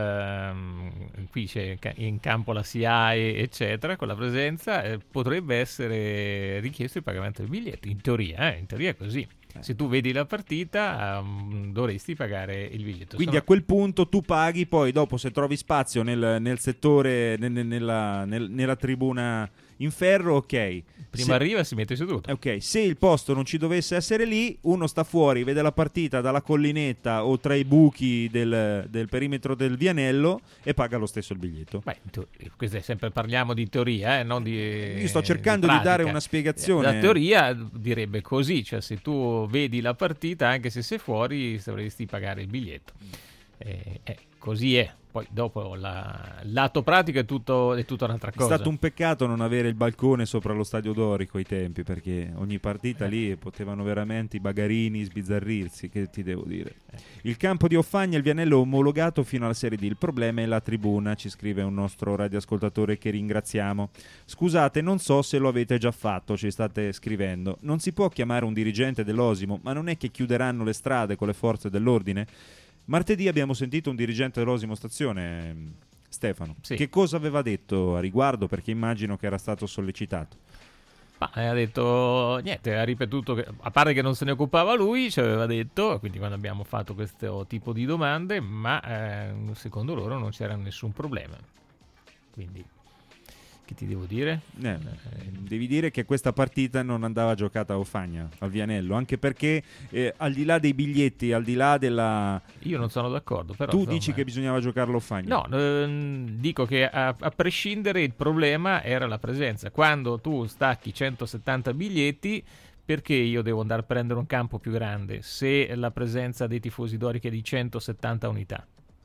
qui c'è in campo la SIAE eccetera, con la presenza potrebbe essere richiesto il pagamento del biglietto, in teoria è così. Se tu vedi la partita dovresti pagare il biglietto. Quindi a quel punto tu paghi, poi dopo se trovi spazio nel settore, nella tribuna in ferro, ok. Prima arriva e si mette seduto. Ok, se il posto non ci dovesse essere lì, uno sta fuori, vede la partita dalla collinetta o tra i buchi del perimetro del Vianello e paga lo stesso il biglietto. Beh, sempre parliamo di teoria, non di Io sto cercando di dare una spiegazione. La teoria direbbe così, cioè se tu vedi la partita, anche se sei fuori, dovresti pagare il biglietto. Così è. Poi dopo l'atto pratico è tutto un'altra cosa. È stato un peccato non avere il balcone sopra lo Stadio Dorico ai tempi, perché ogni partita lì potevano veramente i bagarini sbizzarrirsi, che ti devo dire. Il campo di Offagna e il Vianello omologato fino alla Serie D. Il problema è la tribuna, ci scrive un nostro radioascoltatore che ringraziamo. Scusate, non so se lo avete già fatto, ci state scrivendo. Non si può chiamare un dirigente dell'Osimo, ma non è che chiuderanno le strade con le forze dell'ordine? Martedì abbiamo sentito un dirigente dell'Osimo Stazione, Stefano. Sì. Che cosa aveva detto a riguardo? Perché immagino che era stato sollecitato. Ha detto niente, ha ripetuto che, a parte che non se ne occupava lui, ci aveva detto, quindi quando abbiamo fatto questo tipo di domande, ma secondo loro non c'era nessun problema. Quindi, che ti devo dire? Devi dire che questa partita non andava giocata a Offagna, al Vianello, anche perché al di là dei biglietti, al di là della... Io non sono d'accordo, però... Tu dici che bisognava giocarlo a Offagna? No, dico che a prescindere il problema era la presenza. Quando tu stacchi 170 biglietti, perché io devo andare a prendere un campo più grande se la presenza dei tifosi dorici è di 170 unità?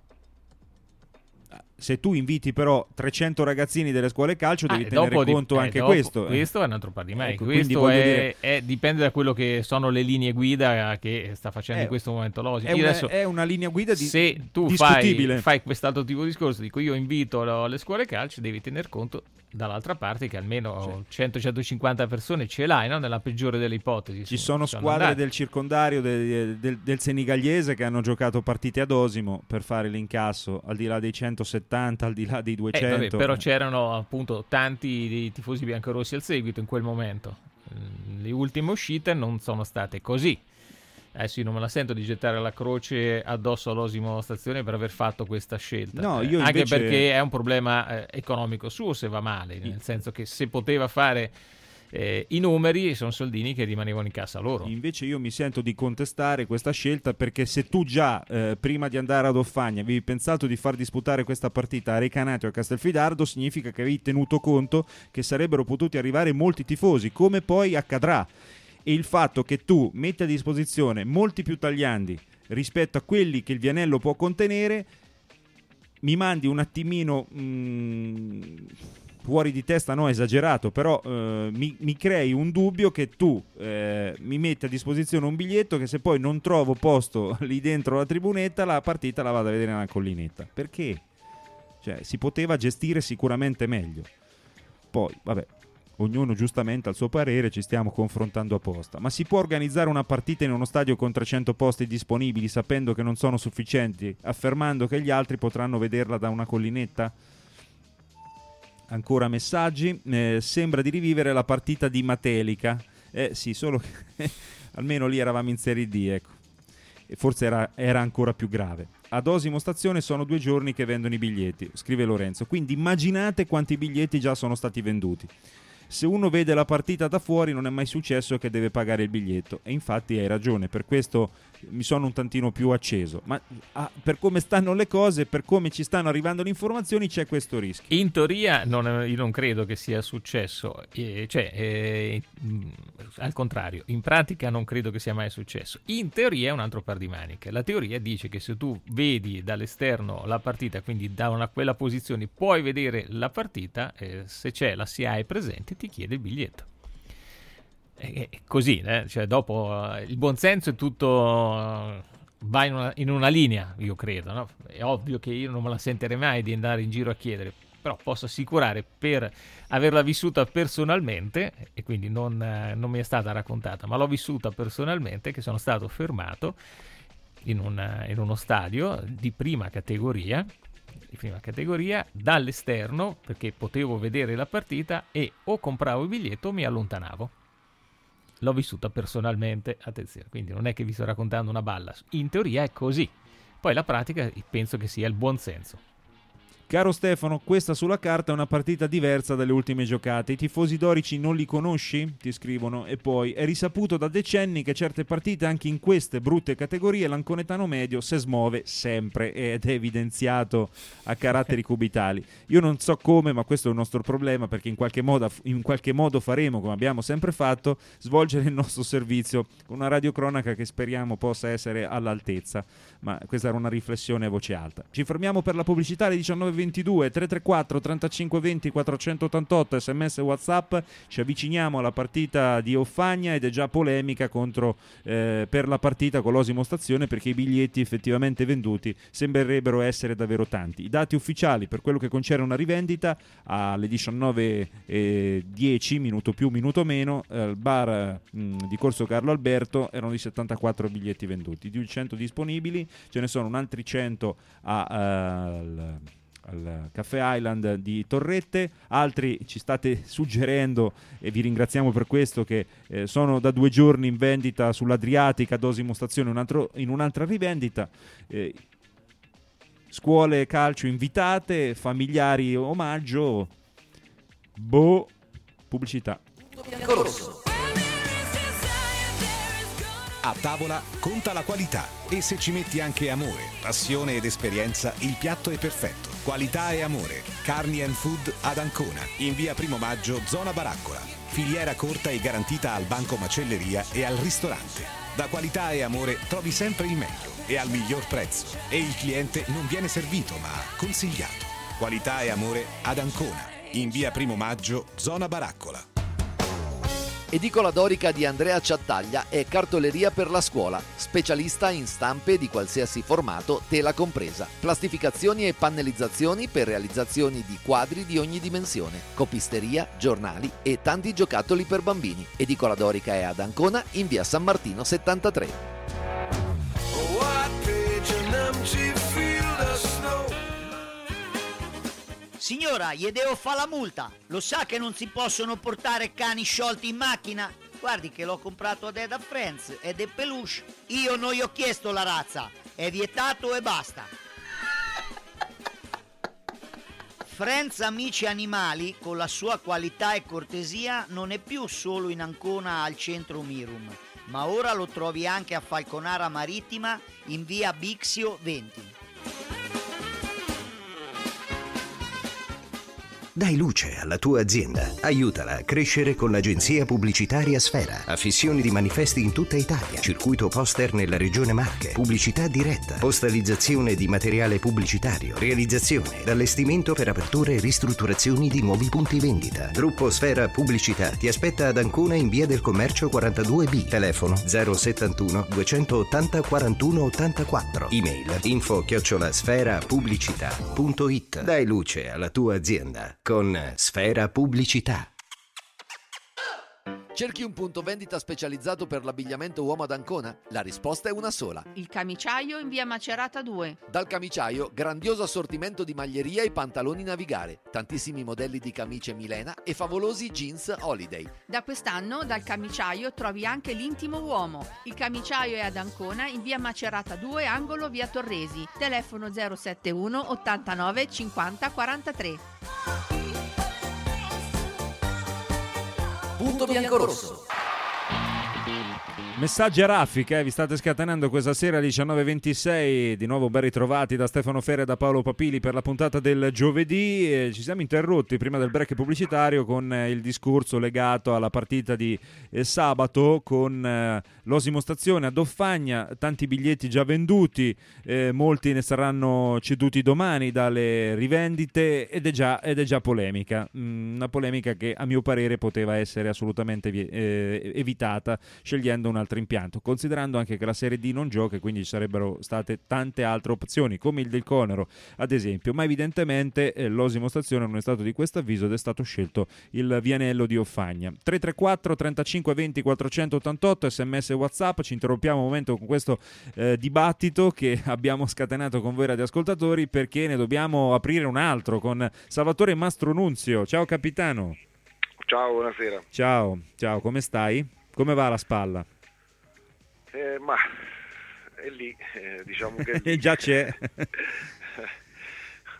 Se tu inviti però 300 ragazzini delle scuole calcio devi tenere conto anche questo. Questo è un altro par di maniche. Questo dipende da quello che sono le linee guida che sta facendo in questo momento l'Osimo. È una linea guida se tu discutibile. fai quest'altro tipo di discorso, dico io invito le scuole calcio, devi tener conto dall'altra parte che almeno 100-150 persone ce l'hai, no? Nella peggiore delle ipotesi. Ci sono squadre del circondario del Senigalese che hanno giocato partite ad Osimo per fare l'incasso, al di là dei 170, al di là dei 200. Però c'erano appunto tanti tifosi biancorossi al seguito in quel momento. Le ultime uscite non sono state così. Adesso io non me la sento di gettare la croce addosso all'Osimo Stazione per aver fatto questa scelta. No, io anche invece... perché è un problema economico suo se va male, nel senso che se poteva fare i numeri sono soldini che rimanevano in cassa loro. Invece io mi sento di contestare questa scelta, perché se tu già prima di andare ad Offagna avevi pensato di far disputare questa partita a Recanati o a Castelfidardo, significa che avevi tenuto conto che sarebbero potuti arrivare molti tifosi, come poi accadrà. E il fatto che tu metti a disposizione molti più tagliandi rispetto a quelli che il Vianello può contenere, mi mandi un attimino fuori di testa, no, esagerato, però mi crei un dubbio che tu mi metti a disposizione un biglietto che se poi non trovo posto lì dentro la tribunetta, la partita la vado a vedere nella collinetta. Perché? Cioè, si poteva gestire sicuramente meglio. Poi, vabbè, ognuno giustamente ha il suo parere, ci stiamo confrontando apposta. Ma si può organizzare una partita in uno stadio con 300 posti disponibili sapendo che non sono sufficienti, affermando che gli altri potranno vederla da una collinetta? Ancora messaggi. Sembra di rivivere la partita di Matelica. Sì, solo che almeno lì eravamo in Serie D, ecco. E forse era ancora più grave. Ad Osimo Stazione sono 2 giorni che vendono i biglietti, scrive Lorenzo. Quindi immaginate quanti biglietti già sono stati venduti. Se uno vede la partita da fuori non è mai successo che deve pagare il biglietto, e infatti hai ragione, per questo mi sono un tantino più acceso, ma per come stanno le cose, per come ci stanno arrivando le informazioni, c'è questo rischio. In teoria io non credo che sia successo, al contrario, in pratica non credo che sia mai successo. In teoria è un altro par di maniche. La teoria dice che se tu vedi dall'esterno la partita, quindi da quella posizione puoi vedere la partita, se c'è la SIAE presente ti chiede il biglietto. Così, cioè dopo il buonsenso è tutto, va in una linea, io credo, no? È ovvio che io non me la sentirei mai di andare in giro a chiedere, però posso assicurare, per averla vissuta personalmente, e quindi non mi è stata raccontata, ma l'ho vissuta personalmente, che sono stato fermato in uno stadio di prima categoria dall'esterno, perché potevo vedere la partita e o compravo il biglietto o mi allontanavo. L'ho vissuta personalmente, attenzione, quindi non è che vi sto raccontando una balla, in teoria è così, poi la pratica penso che sia il buon senso. Caro Stefano, questa sulla carta è una partita diversa dalle ultime giocate. I tifosi dorici non li conosci? Ti scrivono. E poi è risaputo da decenni che certe partite, anche in queste brutte categorie, l'anconetano medio se smuove sempre ed è evidenziato a caratteri cubitali. Io non so come, ma questo è il nostro problema, perché in qualche modo faremo, come abbiamo sempre fatto, svolgere il nostro servizio con una radiocronaca che speriamo possa essere all'altezza. Ma questa era una riflessione a voce alta. Ci fermiamo per la pubblicità alle 19:22, 334 35 20 488, sms WhatsApp. Ci avviciniamo alla partita di Offagna ed è già polemica per la partita con l'Osimo Stazione, perché i biglietti effettivamente venduti sembrerebbero essere davvero tanti. I dati ufficiali per quello che concerne una rivendita alle 19:10, minuto più minuto meno, al bar di Corso Carlo Alberto erano di 74 biglietti venduti, di 100 disponibili ce ne sono un altri 100 al Caffè Island di Torrette, altri ci state suggerendo e vi ringraziamo per questo, che sono da 2 giorni in vendita sull'Adriatica ad Osimo Stazione, in un'altra rivendita. Scuole calcio invitate, familiari omaggio, pubblicità. A tavola conta la qualità e se ci metti anche amore, passione ed esperienza, il piatto è perfetto. Qualità e amore. Carni and Food ad Ancona, in via Primo Maggio, zona Baraccola. Filiera corta e garantita al banco macelleria e al ristorante. Da qualità e amore trovi sempre il meglio e al miglior prezzo. E il cliente non viene servito ma consigliato. Qualità e amore ad Ancona, in via Primo Maggio, zona Baraccola. Edicola Dorica di Andrea Ciattaglia è cartoleria per la scuola, specialista in stampe di qualsiasi formato, tela compresa, plastificazioni e pannellizzazioni per realizzazioni di quadri di ogni dimensione, copisteria, giornali e tanti giocattoli per bambini. Edicola Dorica è ad Ancona, in via San Martino 73. Signora, gli devo fare la multa. Lo sa che non si possono portare cani sciolti in macchina? Guardi che l'ho comprato ad Eda Friends ed è peluche. Io non gli ho chiesto la razza, è vietato e basta. Friends Amici Animali, con la sua qualità e cortesia, non è più solo in Ancona al centro Mirum, ma ora lo trovi anche a Falconara Marittima in via Bixio 20. Dai luce alla tua azienda. Aiutala a crescere con l'agenzia pubblicitaria Sfera. Affissioni di manifesti in tutta Italia. Circuito poster nella regione Marche. Pubblicità diretta. Postalizzazione di materiale pubblicitario. Realizzazione ed allestimento per aperture e ristrutturazioni di nuovi punti vendita. Gruppo Sfera Pubblicità ti aspetta ad Ancona in via del Commercio 42B. Telefono 071 280 41 84. Email info@sferapubblicità.it. Dai luce alla tua azienda con Sfera Pubblicità. Cerchi un punto vendita specializzato per l'abbigliamento uomo ad Ancona? La risposta è una sola. Il Camiciaio in via Macerata 2. Dal Camiciaio, grandioso assortimento di maglieria e pantaloni navigare, tantissimi modelli di camicie Milena e favolosi jeans Holiday. Da quest'anno dal Camiciaio trovi anche l'intimo uomo. Il Camiciaio è ad Ancona in via Macerata 2, angolo via Torresi. Telefono 071 89 50 43. Punto biancorosso. Messaggi a raffica, vi state scatenando questa sera alle 19:26, di nuovo ben ritrovati da Stefano Ferre e da Paolo Papili per la puntata del giovedì. Ci siamo interrotti prima del break pubblicitario con il discorso legato alla partita di sabato con l'Osimo Stazione ad Offagna, tanti biglietti già venduti, molti ne saranno ceduti domani dalle rivendite ed è già polemica, una polemica che a mio parere poteva essere assolutamente evitata scegliendo un altro impianto, considerando anche che la Serie D non gioca e quindi ci sarebbero state tante altre opzioni come il del Conero ad esempio, ma evidentemente l'Osimo Stazione non è stato di questo avviso ed è stato scelto il Vianello di Offagna. 334 35 20 488 sms WhatsApp. Ci interrompiamo un momento con questo dibattito che abbiamo scatenato con voi radioascoltatori, perché ne dobbiamo aprire un altro con Salvatore Mastronunzio. Ciao capitano. Ciao, buonasera. Ciao, come stai? Come va la spalla? Ma è lì, diciamo che è lì. Già c'è.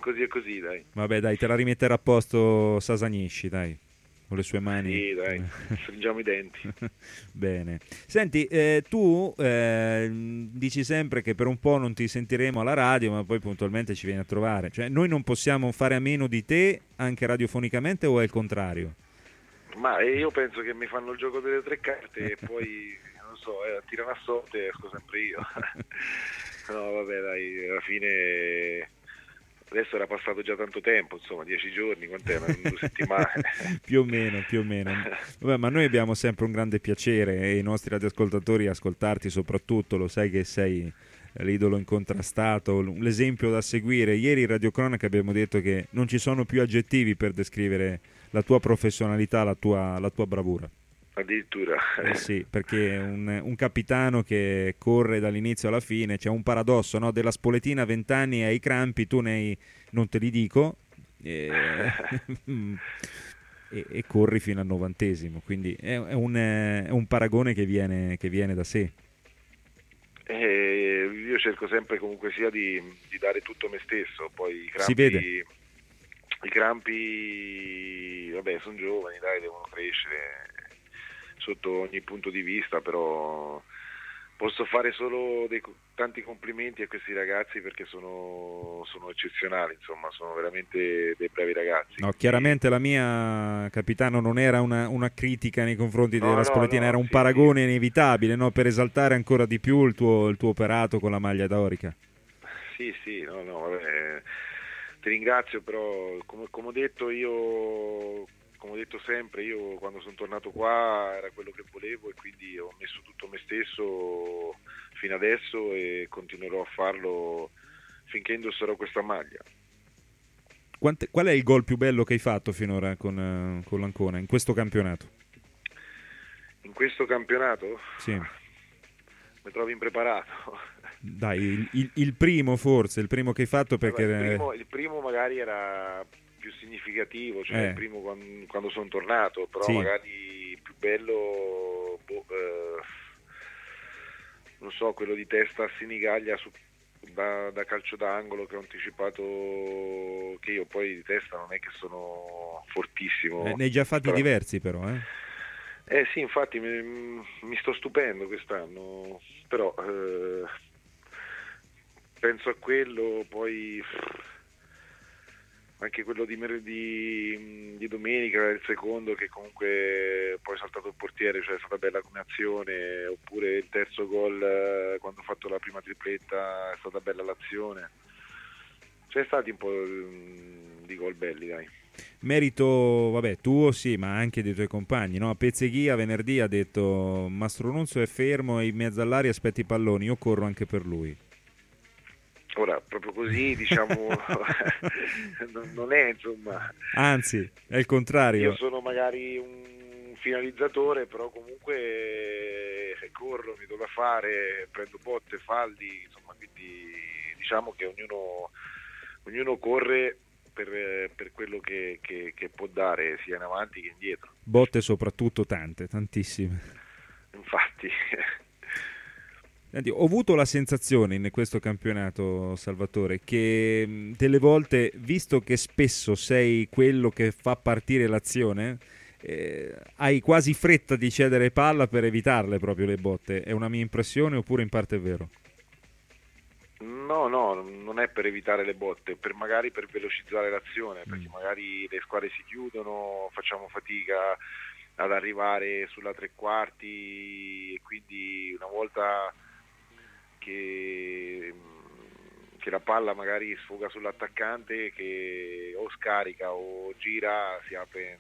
così è così, dai. Vabbè, dai, te la rimetterà a posto Sasagnisci, dai, con le sue mani. Sì, dai, stringiamo i denti. Bene. Senti, tu dici sempre che per un po' non ti sentiremo alla radio, ma poi puntualmente ci vieni a trovare. Cioè, noi non possiamo fare a meno di te anche radiofonicamente, o è il contrario? Ma io penso che mi fanno il gioco delle 3 carte e poi, non so, tirano a sorte, esco sempre io. No, vabbè, dai, alla fine adesso era passato già tanto tempo, insomma, 10 giorni, quant'è? 2 settimane. più o meno. Vabbè, ma noi abbiamo sempre un grande piacere, e i nostri radioascoltatori ascoltarti soprattutto, lo sai che sei l'idolo incontrastato, l'esempio da seguire. Ieri in radiocronaca abbiamo detto che non ci sono più aggettivi per descrivere la tua professionalità, la tua bravura. Addirittura. Sì, perché un capitano che corre dall'inizio alla fine, c'è un paradosso, no? Della Spoletina 20 anni e ai crampi tu non te li dico, e corri fino al 90°, quindi è un paragone che viene da sé. Io cerco sempre comunque sia di dare tutto me stesso, poi i crampi, si vede. I crampi, vabbè, sono giovani, dai, devono crescere sotto ogni punto di vista, però posso fare solo tanti complimenti a questi ragazzi, perché sono eccezionali, insomma, sono veramente dei bravi ragazzi. No, chiaramente la mia, capitano, non era una critica nei confronti della Spoletina, era un paragone inevitabile, no? Per esaltare ancora di più il tuo operato con la maglia dorica. Sì, vabbè, ti ringrazio, però come ho detto sempre, io quando sono tornato qua era quello che volevo, e quindi ho messo tutto me stesso fino adesso e continuerò a farlo finché indosserò questa maglia. Qual è il gol più bello che hai fatto finora con l'Ancona in questo campionato? In questo campionato? Sì. Mi trovi impreparato. Dai, il primo forse, il primo che hai fatto, perché... Il primo magari era più significativo, cioè il primo quando sono tornato, però sì. Magari più bello, non so, quello di testa a Sinigaglia da calcio d'angolo, che ho anticipato, che io poi di testa non è che sono fortissimo. Ne hai già fatti diversi però, sì, infatti mi sto stupendo quest'anno, però penso a quello, poi anche quello di domenica, il secondo, che comunque poi è saltato il portiere, cioè è stata bella come azione, oppure il terzo gol quando ho fatto la prima tripletta, è stata bella l'azione. C'è stati un po' di gol belli, dai. Merito, vabbè, tuo sì, ma anche dei tuoi compagni, no? Pezzeghia venerdì ha detto: Mastro Nunzio è fermo e in mezzo all'aria aspetta i palloni, io corro anche per lui. Ora, proprio così, diciamo, non è, insomma... Anzi, è il contrario. Io sono magari un finalizzatore, però comunque corro, mi do da fare, prendo botte, falli, insomma, quindi diciamo che ognuno corre per quello che può dare, sia in avanti che indietro. Botte soprattutto tantissime. Infatti... Senti, ho avuto la sensazione in questo campionato, Salvatore, che delle volte, visto che spesso sei quello che fa partire l'azione, hai quasi fretta di cedere palla per evitarle proprio le botte. È una mia impressione, oppure in parte è vero? No, non è per evitare le botte, magari per velocizzare l'azione, perché magari le squadre si chiudono, facciamo fatica ad arrivare sulla tre quarti, e quindi una volta che la palla magari sfoga sull'attaccante, che o scarica o gira, si apre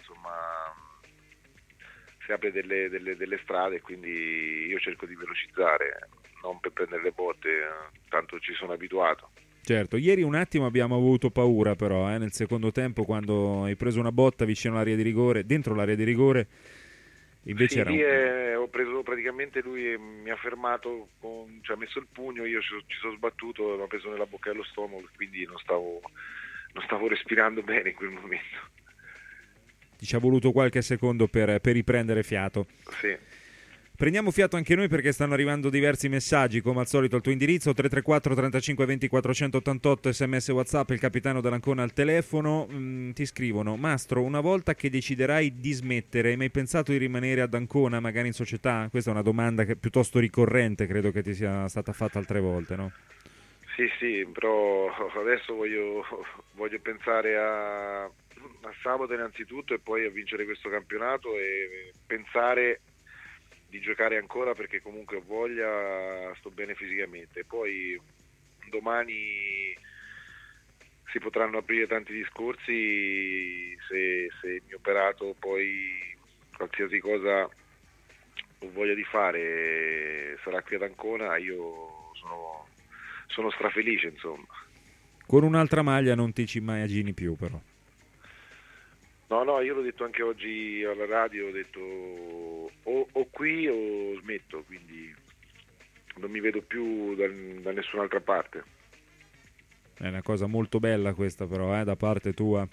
delle strade, quindi io cerco di velocizzare, non per prendere le botte, tanto ci sono abituato. Certo, ieri un attimo abbiamo avuto paura però, nel secondo tempo, quando hai preso una botta vicino all'area di rigore, dentro l'area di rigore. Invece sì, ho preso praticamente, lui mi ha fermato, ha messo il pugno, io ci sono sbattuto, mi ha preso nella bocca dello stomaco, quindi non stavo respirando bene in quel momento. Ti ci è voluto qualche secondo per riprendere fiato. Sì. Prendiamo fiato anche noi perché stanno arrivando diversi messaggi, come al solito il tuo indirizzo 334 35 20 488, sms WhatsApp, il capitano dell'Ancona al telefono. Ti scrivono: Mastro, una volta che deciderai di smettere, hai mai pensato di rimanere ad Ancona, magari in società? Questa è una domanda che piuttosto ricorrente, credo che ti sia stata fatta altre volte, no? Sì, però adesso voglio pensare a sabato innanzitutto e poi a vincere questo campionato e pensare di giocare ancora, perché comunque ho voglia, sto bene fisicamente. Poi domani si potranno aprire tanti discorsi se il mio operato, poi qualsiasi cosa ho voglia di fare sarà qui ad Ancona, io sono strafelice, insomma. Con un'altra maglia non ti ci immagini più, però. No, io l'ho detto anche oggi alla radio, ho detto o qui o smetto, quindi non mi vedo più da nessun'altra parte. È una cosa molto bella questa, però, da parte tua.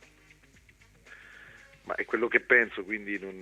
Ma è quello che penso, quindi non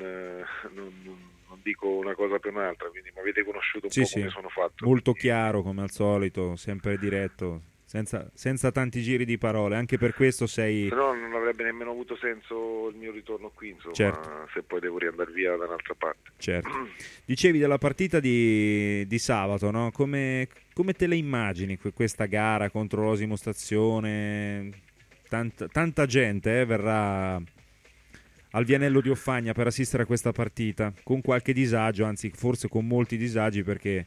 dico una cosa per un'altra, quindi mi avete conosciuto un po' come sono fatto. Molto chiaro, come al solito, sempre diretto, senza tanti giri di parole, anche per questo sei... Se no non avrebbe nemmeno avuto senso il mio ritorno qui, insomma, certo. Se poi devo riandare via da un'altra parte. Certo. Dicevi della partita di sabato, no? Come te la immagini questa gara contro l'Osimo Stazione? Tanta gente verrà al Vianello di Offagna per assistere a questa partita, con qualche disagio, anzi forse con molti disagi, perché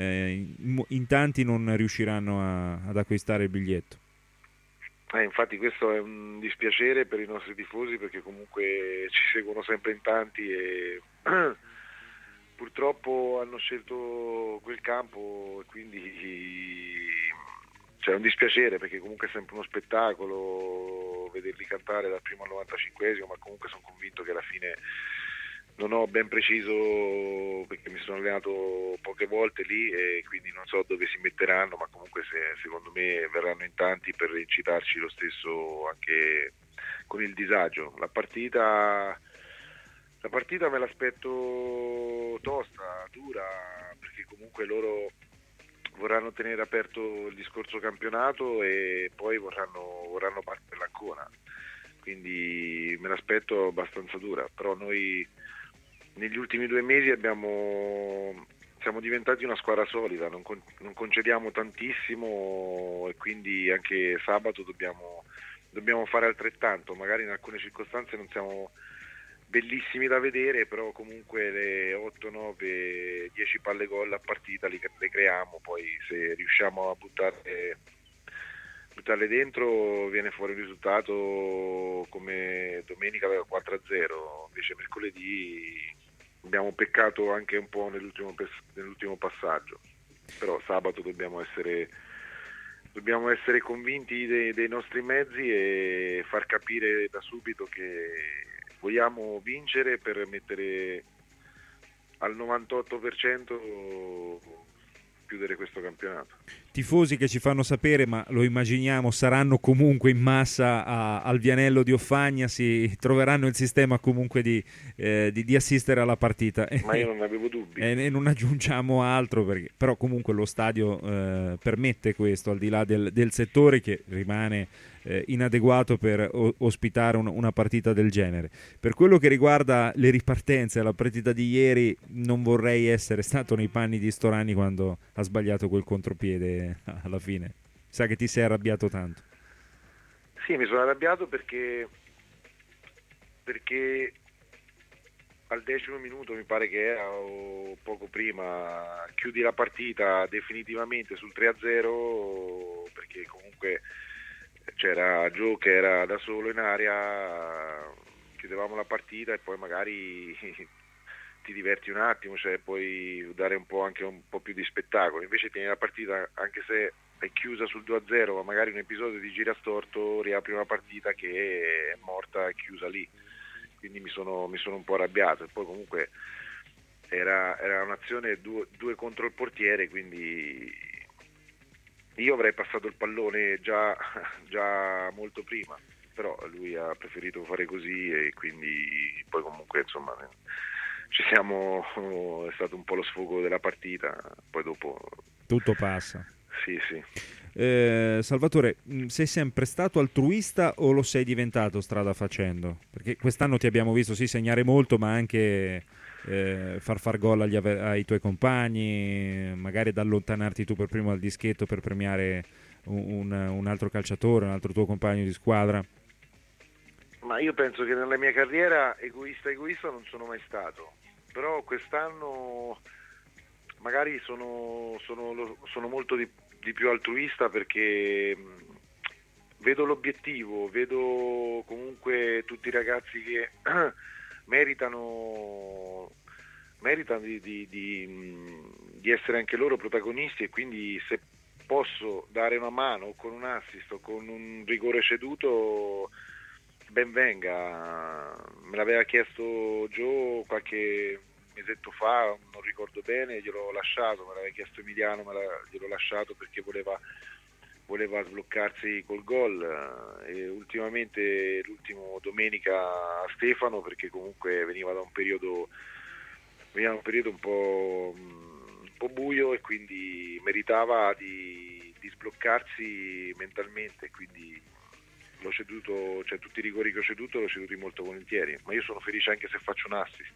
in tanti non riusciranno ad acquistare il biglietto. Infatti questo è un dispiacere per i nostri tifosi, perché comunque ci seguono sempre in tanti e purtroppo hanno scelto quel campo, e quindi c'è un dispiacere, perché comunque è sempre uno spettacolo vederli cantare dal primo al 95esimo, ma comunque sono convinto che alla fine, non ho ben preciso perché mi sono allenato poche volte lì e quindi non so dove si metteranno, ma comunque secondo me verranno in tanti per incitarci lo stesso, anche con il disagio. La partita me l'aspetto tosta, dura, perché comunque loro vorranno tenere aperto il discorso campionato e poi vorranno battere l'Ancona, quindi me l'aspetto abbastanza dura. Però noi negli ultimi 2 mesi siamo diventati una squadra solida, non concediamo tantissimo e quindi anche sabato dobbiamo fare altrettanto. Magari in alcune circostanze non siamo bellissimi da vedere, però comunque le 8, 9, 10 palle gol a partita le creiamo, poi se riusciamo a buttarle dentro viene fuori un risultato come domenica 4-0, invece mercoledì abbiamo peccato anche un po' nell'ultimo passaggio, però sabato dobbiamo essere convinti dei nostri mezzi e far capire da subito che vogliamo vincere per mettere al 98% chiudere questo campionato. Tifosi che ci fanno sapere, ma lo immaginiamo, saranno comunque in massa al Vianello di Offagna, si troveranno il sistema comunque di assistere alla partita. Ma io non avevo dubbi. E non aggiungiamo altro, però comunque lo stadio permette questo, al di là del settore che rimane inadeguato per ospitare una partita del genere. Per quello che riguarda le ripartenze, la partita di ieri, non vorrei essere stato nei panni di Storani quando ha sbagliato quel contropiede alla fine. Sa che ti sei arrabbiato tanto. Sì, mi sono arrabbiato perché al 10° minuto, mi pare che era, o poco prima, chiudi la partita definitivamente sul 3-0, perché comunque c'era Joe che era da solo in area, chiudevamo la partita e poi magari ti diverti un attimo, cioè puoi dare anche un po' più di spettacolo. Invece tieni la partita, anche se è chiusa sul 2-0, ma magari un episodio di gira storto riapri una partita che è morta e chiusa lì. Quindi mi sono un po' arrabbiato, e poi comunque era un'azione 2 contro il portiere, quindi io avrei passato il pallone già molto prima, però lui ha preferito fare così e quindi poi comunque insomma è stato un po' lo sfogo della partita, poi dopo tutto passa. Sì. Salvatore, sei sempre stato altruista o lo sei diventato strada facendo? Perché quest'anno ti abbiamo visto segnare molto, ma anche far gol ai tuoi compagni, magari ad allontanarti tu per primo dal dischetto per premiare un altro calciatore, un altro tuo compagno di squadra. Ma io penso che nella mia carriera egoista non sono mai stato, però quest'anno magari sono molto di più altruista, perché vedo l'obiettivo, vedo comunque tutti i ragazzi che meritano di essere anche loro protagonisti, e quindi se posso dare una mano con un assist o con un rigore ceduto, ben venga. Me l'aveva chiesto Gio qualche mesetto fa, non ricordo bene, gliel'ho lasciato. Me l'aveva chiesto Emiliano, gliel'ho lasciato perché voleva sbloccarsi col gol, e ultimamente l'ultimo domenica a Stefano, perché comunque veniva da un periodo un po' buio, e quindi meritava di sbloccarsi mentalmente, quindi l'ho ceduto, cioè tutti i rigori che ho ceduto l'ho ceduti molto volentieri, ma io sono felice anche se faccio un assist.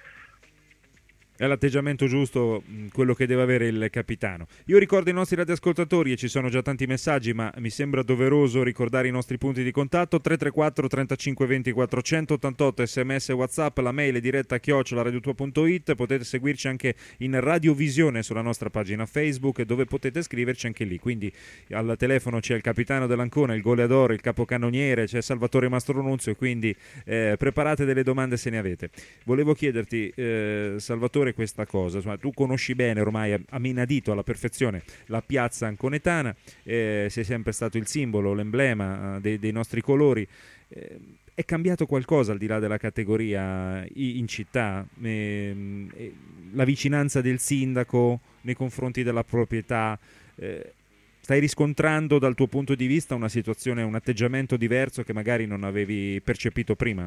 È l'atteggiamento giusto, quello che deve avere il capitano. Io ricordo i nostri radioascoltatori, e ci sono già tanti messaggi, ma mi sembra doveroso ricordare i nostri punti di contatto: 334 35 20 488, sms, whatsapp, la mail è diretta @radiotua.it. Potete seguirci anche in radiovisione sulla nostra pagina Facebook, dove potete scriverci anche lì. Quindi al telefono c'è il capitano dell'Ancona, il goleador, il capocannoniere, c'è Salvatore Mastronunzio, quindi preparate delle domande se ne avete. Volevo chiederti, Salvatore, questa cosa, insomma, tu conosci bene, ormai a menadito alla perfezione, la piazza anconetana, sei sempre stato il simbolo, l'emblema dei nostri colori. È cambiato qualcosa al di là della categoria in città? La vicinanza del sindaco nei confronti della proprietà, stai riscontrando dal tuo punto di vista una situazione, un atteggiamento diverso che magari non avevi percepito prima?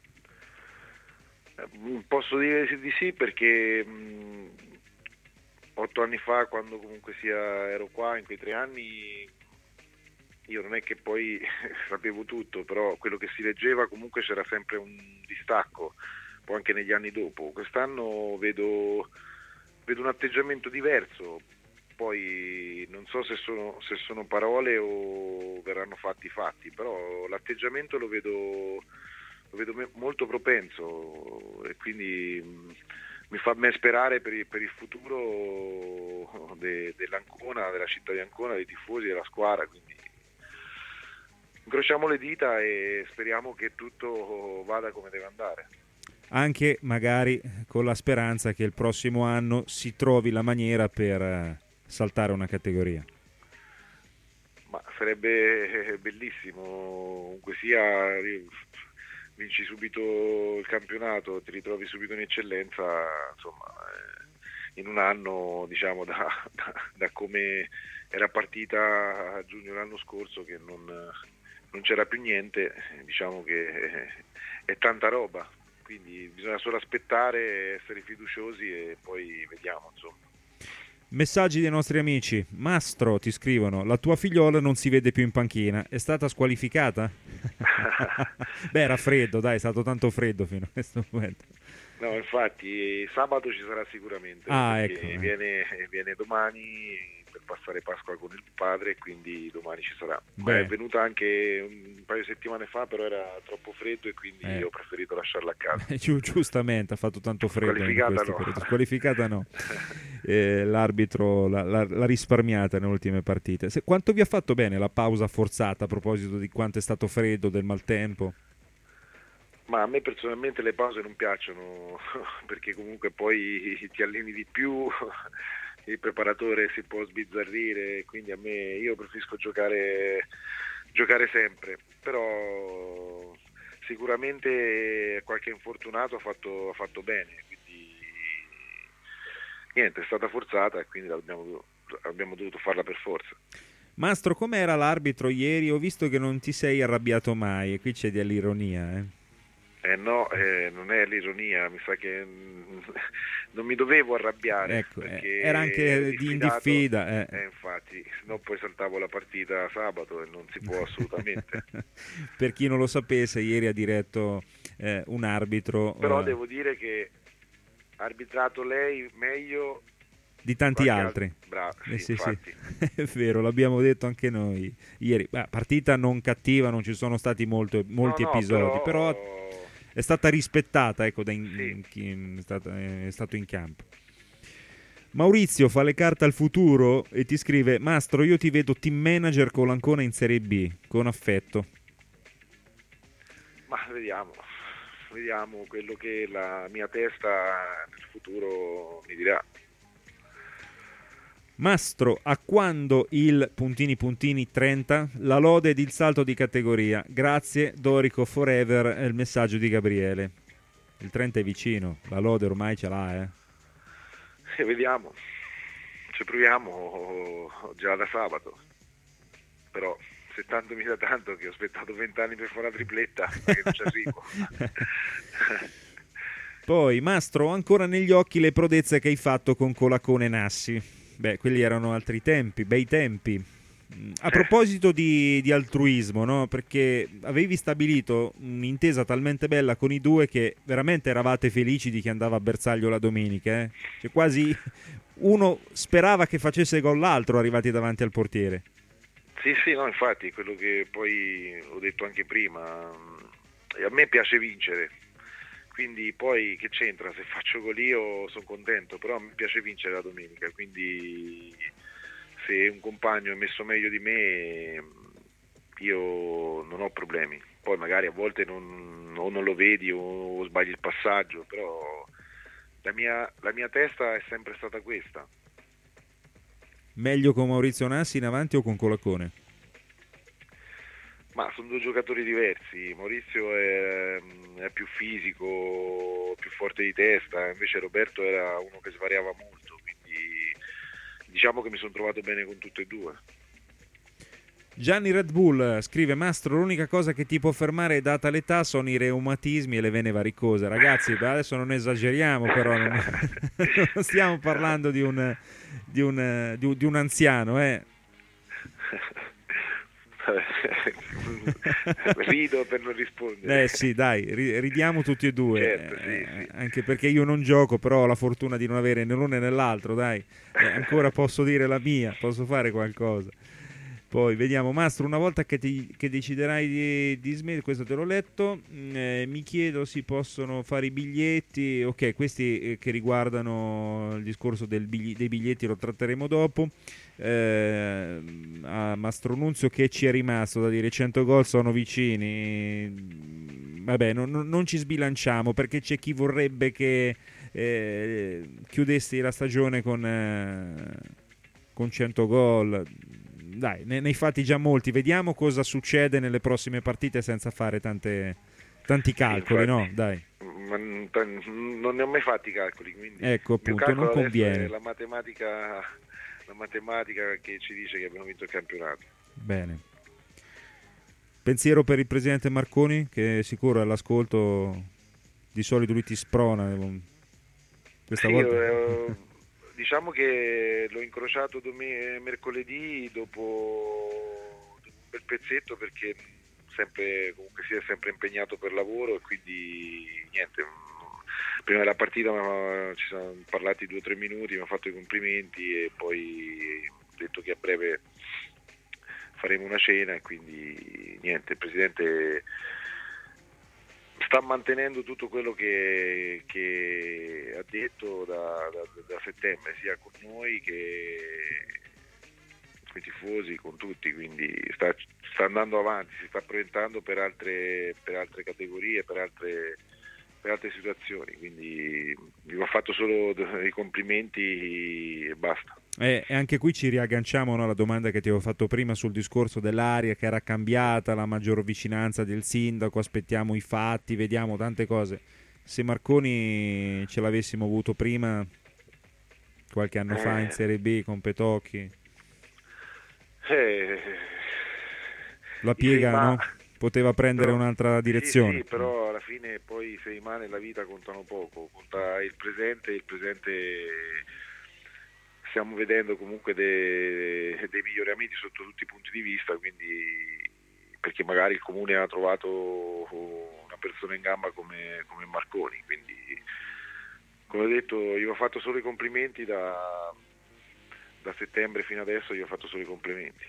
Posso dire di sì, perché 8 anni fa, quando comunque ero qua, in quei 3 anni, io non è che poi sapevo tutto, però quello che si leggeva comunque c'era sempre un distacco, poi anche negli anni dopo. Quest'anno vedo un atteggiamento diverso, poi non so se sono parole o verranno fatti, però l'atteggiamento lo vedo molto propenso, e quindi mi fa ben sperare per il futuro dell'Ancona, della città di Ancona, dei tifosi, della squadra. Quindi incrociamo le dita e speriamo che tutto vada come deve andare. Anche magari con la speranza che il prossimo anno si trovi la maniera per saltare una categoria. Ma sarebbe bellissimo, comunque sia, vinci subito il campionato, ti ritrovi subito in eccellenza, insomma, in un anno, diciamo, da come era partita a giugno l'anno scorso, che non c'era più niente, diciamo che è tanta roba, quindi bisogna solo aspettare, essere fiduciosi e poi vediamo, insomma. Messaggi dei nostri amici. Mastro, ti scrivono: la tua figliola non si vede più in panchina, è stata squalificata? Beh, era freddo, dai, è stato tanto freddo fino a questo momento. No, infatti sabato ci sarà sicuramente, perché viene domani per passare Pasqua con il padre, e quindi domani ci sarà. È venuta anche un paio di settimane fa, però era troppo freddo e quindi ho preferito lasciarla a casa. Giustamente, ha fatto tanto freddo. Squalificata no. L'arbitro l'ha risparmiata nelle ultime partite. Quanto vi ha fatto bene la pausa forzata, a proposito di quanto è stato freddo, del maltempo? Ma a me personalmente le pause non piacciono, perché comunque poi ti alleni di più, il preparatore si può sbizzarrire, quindi io preferisco giocare sempre, però sicuramente qualche infortunato ha fatto bene, quindi niente, è stata forzata e quindi abbiamo dovuto farla per forza. Mastro, com'era l'arbitro ieri? Ho visto che non ti sei arrabbiato mai, e qui c'è dell'ironia, No, non è l'ironia, mi sa che non mi dovevo arrabbiare. Ecco, perché era anche in diffida. Infatti, se no poi saltavo la partita sabato e non si può assolutamente. Per chi non lo sapesse, ieri ha diretto un arbitro. Però devo dire che ha arbitrato lei meglio di tanti altri. Bravo, sì. È vero, l'abbiamo detto anche noi ieri. Partita non cattiva, non ci sono stati molti episodi, però è stata rispettata, ecco, chi è stato in campo. Maurizio fa le carte al futuro e ti scrive: Mastro, io ti vedo team manager con l'Ancona in Serie B, con affetto. Ma vediamo quello che la mia testa nel futuro mi dirà. Mastro, a quando il ... 30? La lode ed il salto di categoria. Grazie, Dorico Forever, è il messaggio di Gabriele. Il 30 è vicino, la lode ormai ce l'ha, E vediamo, ci proviamo già da sabato. Però se tanto mi dà tanto che ho aspettato 20 anni per fare la tripletta, che non ci arrivo. Poi, Mastro, ho ancora negli occhi le prodezze che hai fatto con Colacone e Nassi. Beh, quelli erano altri tempi, bei tempi. A proposito di altruismo, no? Perché avevi stabilito un'intesa talmente bella con i due che veramente eravate felici di chi andava a bersaglio la domenica, Cioè, quasi uno sperava che facesse gol l'altro arrivati davanti al portiere. Sì, no, infatti, quello che poi ho detto anche prima, a me piace vincere. Quindi poi che c'entra, se faccio gol io sono contento, però mi piace vincere la domenica, quindi se un compagno è messo meglio di me io non ho problemi. Poi magari a volte non lo vedi o sbagli il passaggio, però la mia testa è sempre stata questa. Meglio con Maurizio Nassi in avanti o con Colacone? Ma sono due giocatori diversi. Maurizio è più fisico, più forte di testa, invece Roberto era uno che svariava molto, quindi diciamo che mi sono trovato bene con tutti e due. Gianni Red Bull scrive: Mastro, l'unica cosa che ti può fermare data l'età sono i reumatismi e le vene varicose. Ragazzi, adesso non esageriamo, però non stiamo parlando di un anziano, Rido per non rispondere. Sì, dai, ridiamo tutti e due. Certo, sì. Anche perché io non gioco, però ho la fortuna di non avere né l'uno né l'altro, dai. Ancora posso dire la mia, posso fare qualcosa. Poi vediamo, Mastro, una volta che deciderai di smettere, questo te l'ho letto, mi chiedo si possono fare i biglietti, ok, questi che riguardano il discorso dei biglietti lo tratteremo dopo. A Mastro Nunzio, che ci è rimasto da dire? 100 gol sono vicini. Vabbè, non ci sbilanciamo, perché c'è chi vorrebbe che chiudessi la stagione con 100 gol. Dai, ne hai fatti già molti, vediamo cosa succede nelle prossime partite senza fare tanti calcoli, infatti, no? Dai. Ma non ne ho mai fatti i calcoli, quindi ecco, appunto, non conviene. È la matematica che ci dice che abbiamo vinto il campionato. Bene. Pensiero per il presidente Marconi, che sicuro all'ascolto di solito lui ti sprona questa volta. Diciamo che l'ho incrociato mercoledì dopo un bel pezzetto, perché comunque si è sempre impegnato per lavoro, e quindi niente, prima della partita ci siamo parlati 2 o 3 minuti, mi ha fatto i complimenti e poi ho detto che a breve faremo una cena, e quindi niente, il presidente sta mantenendo tutto quello che ha detto da settembre, sia con noi che con i tifosi, con tutti, quindi sta andando avanti, si sta proiettando per altre categorie, per altre situazioni, quindi gli ho fatto solo i complimenti e basta. E anche qui ci riagganciamo, no, alla domanda che ti avevo fatto prima sul discorso dell'aria che era cambiata, la maggior vicinanza del sindaco, aspettiamo i fatti, vediamo tante cose. Se Marconi ce l'avessimo avuto prima, qualche anno fa in Serie B con Petocchi, la piega, no? poteva prendere un'altra direzione. Sì, però alla fine poi 6 mani nella vita contano poco, conta il presente stiamo vedendo comunque dei miglioramenti sotto tutti i punti di vista, quindi perché magari il Comune ha trovato una persona in gamba come Marconi, quindi come ho detto io ho fatto solo i complimenti da settembre fino adesso, io ho fatto solo i complimenti.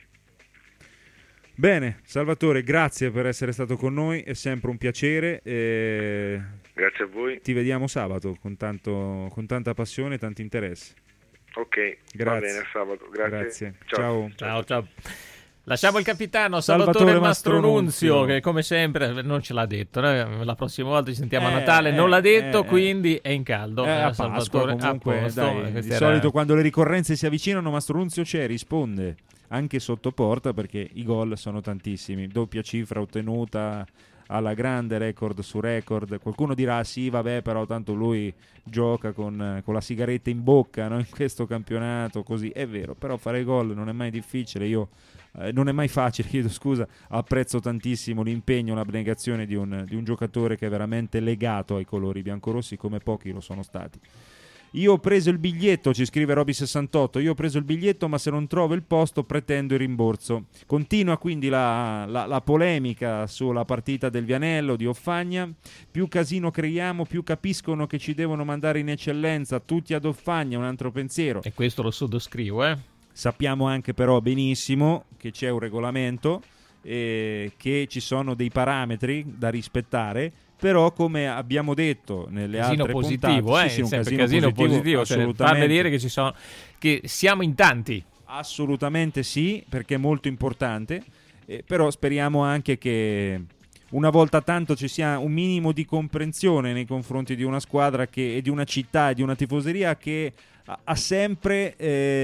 Bene, Salvatore, grazie per essere stato con noi, è sempre un piacere. Grazie a voi. Ti vediamo sabato con tanta passione e tanto interesse. Ok, grazie. Va bene, sabato. Grazie. Ciao. Lasciamo il capitano Salvatore Mastronunzio, che come sempre non ce l'ha detto, la prossima volta ci sentiamo a Natale, non l'ha detto, quindi è in caldo. A Pasqua comunque, di solito quando le ricorrenze si avvicinano Mastronunzio c'è, risponde anche sotto porta, perché i gol sono tantissimi, doppia cifra ottenuta alla grande, record su record. Qualcuno dirà sì vabbè, però tanto lui gioca con la sigaretta in bocca, no? In questo campionato, così è vero, però fare gol non è mai difficile, non è mai facile, chiedo scusa, apprezzo tantissimo l'impegno, l'abnegazione di un giocatore che è veramente legato ai colori biancorossi come pochi lo sono stati. Io ho preso il biglietto, ci scrive Roby68, io ho preso il biglietto ma se non trovo il posto pretendo il rimborso. Continua quindi la polemica sulla partita del Vianello di Offagna. Più casino creiamo, più capiscono che ci devono mandare in eccellenza, tutti ad Offagna, un altro pensiero. E questo lo sottoscrivo, Sappiamo anche però benissimo che c'è un regolamento, che ci sono dei parametri da rispettare, però come abbiamo detto nelle altre puntate, un casino positivo, assolutamente, far vedere che siamo in tanti. Assolutamente sì, perché è molto importante, però speriamo anche che una volta tanto ci sia un minimo di comprensione nei confronti di una squadra e di una città e di una tifoseria che ha sempre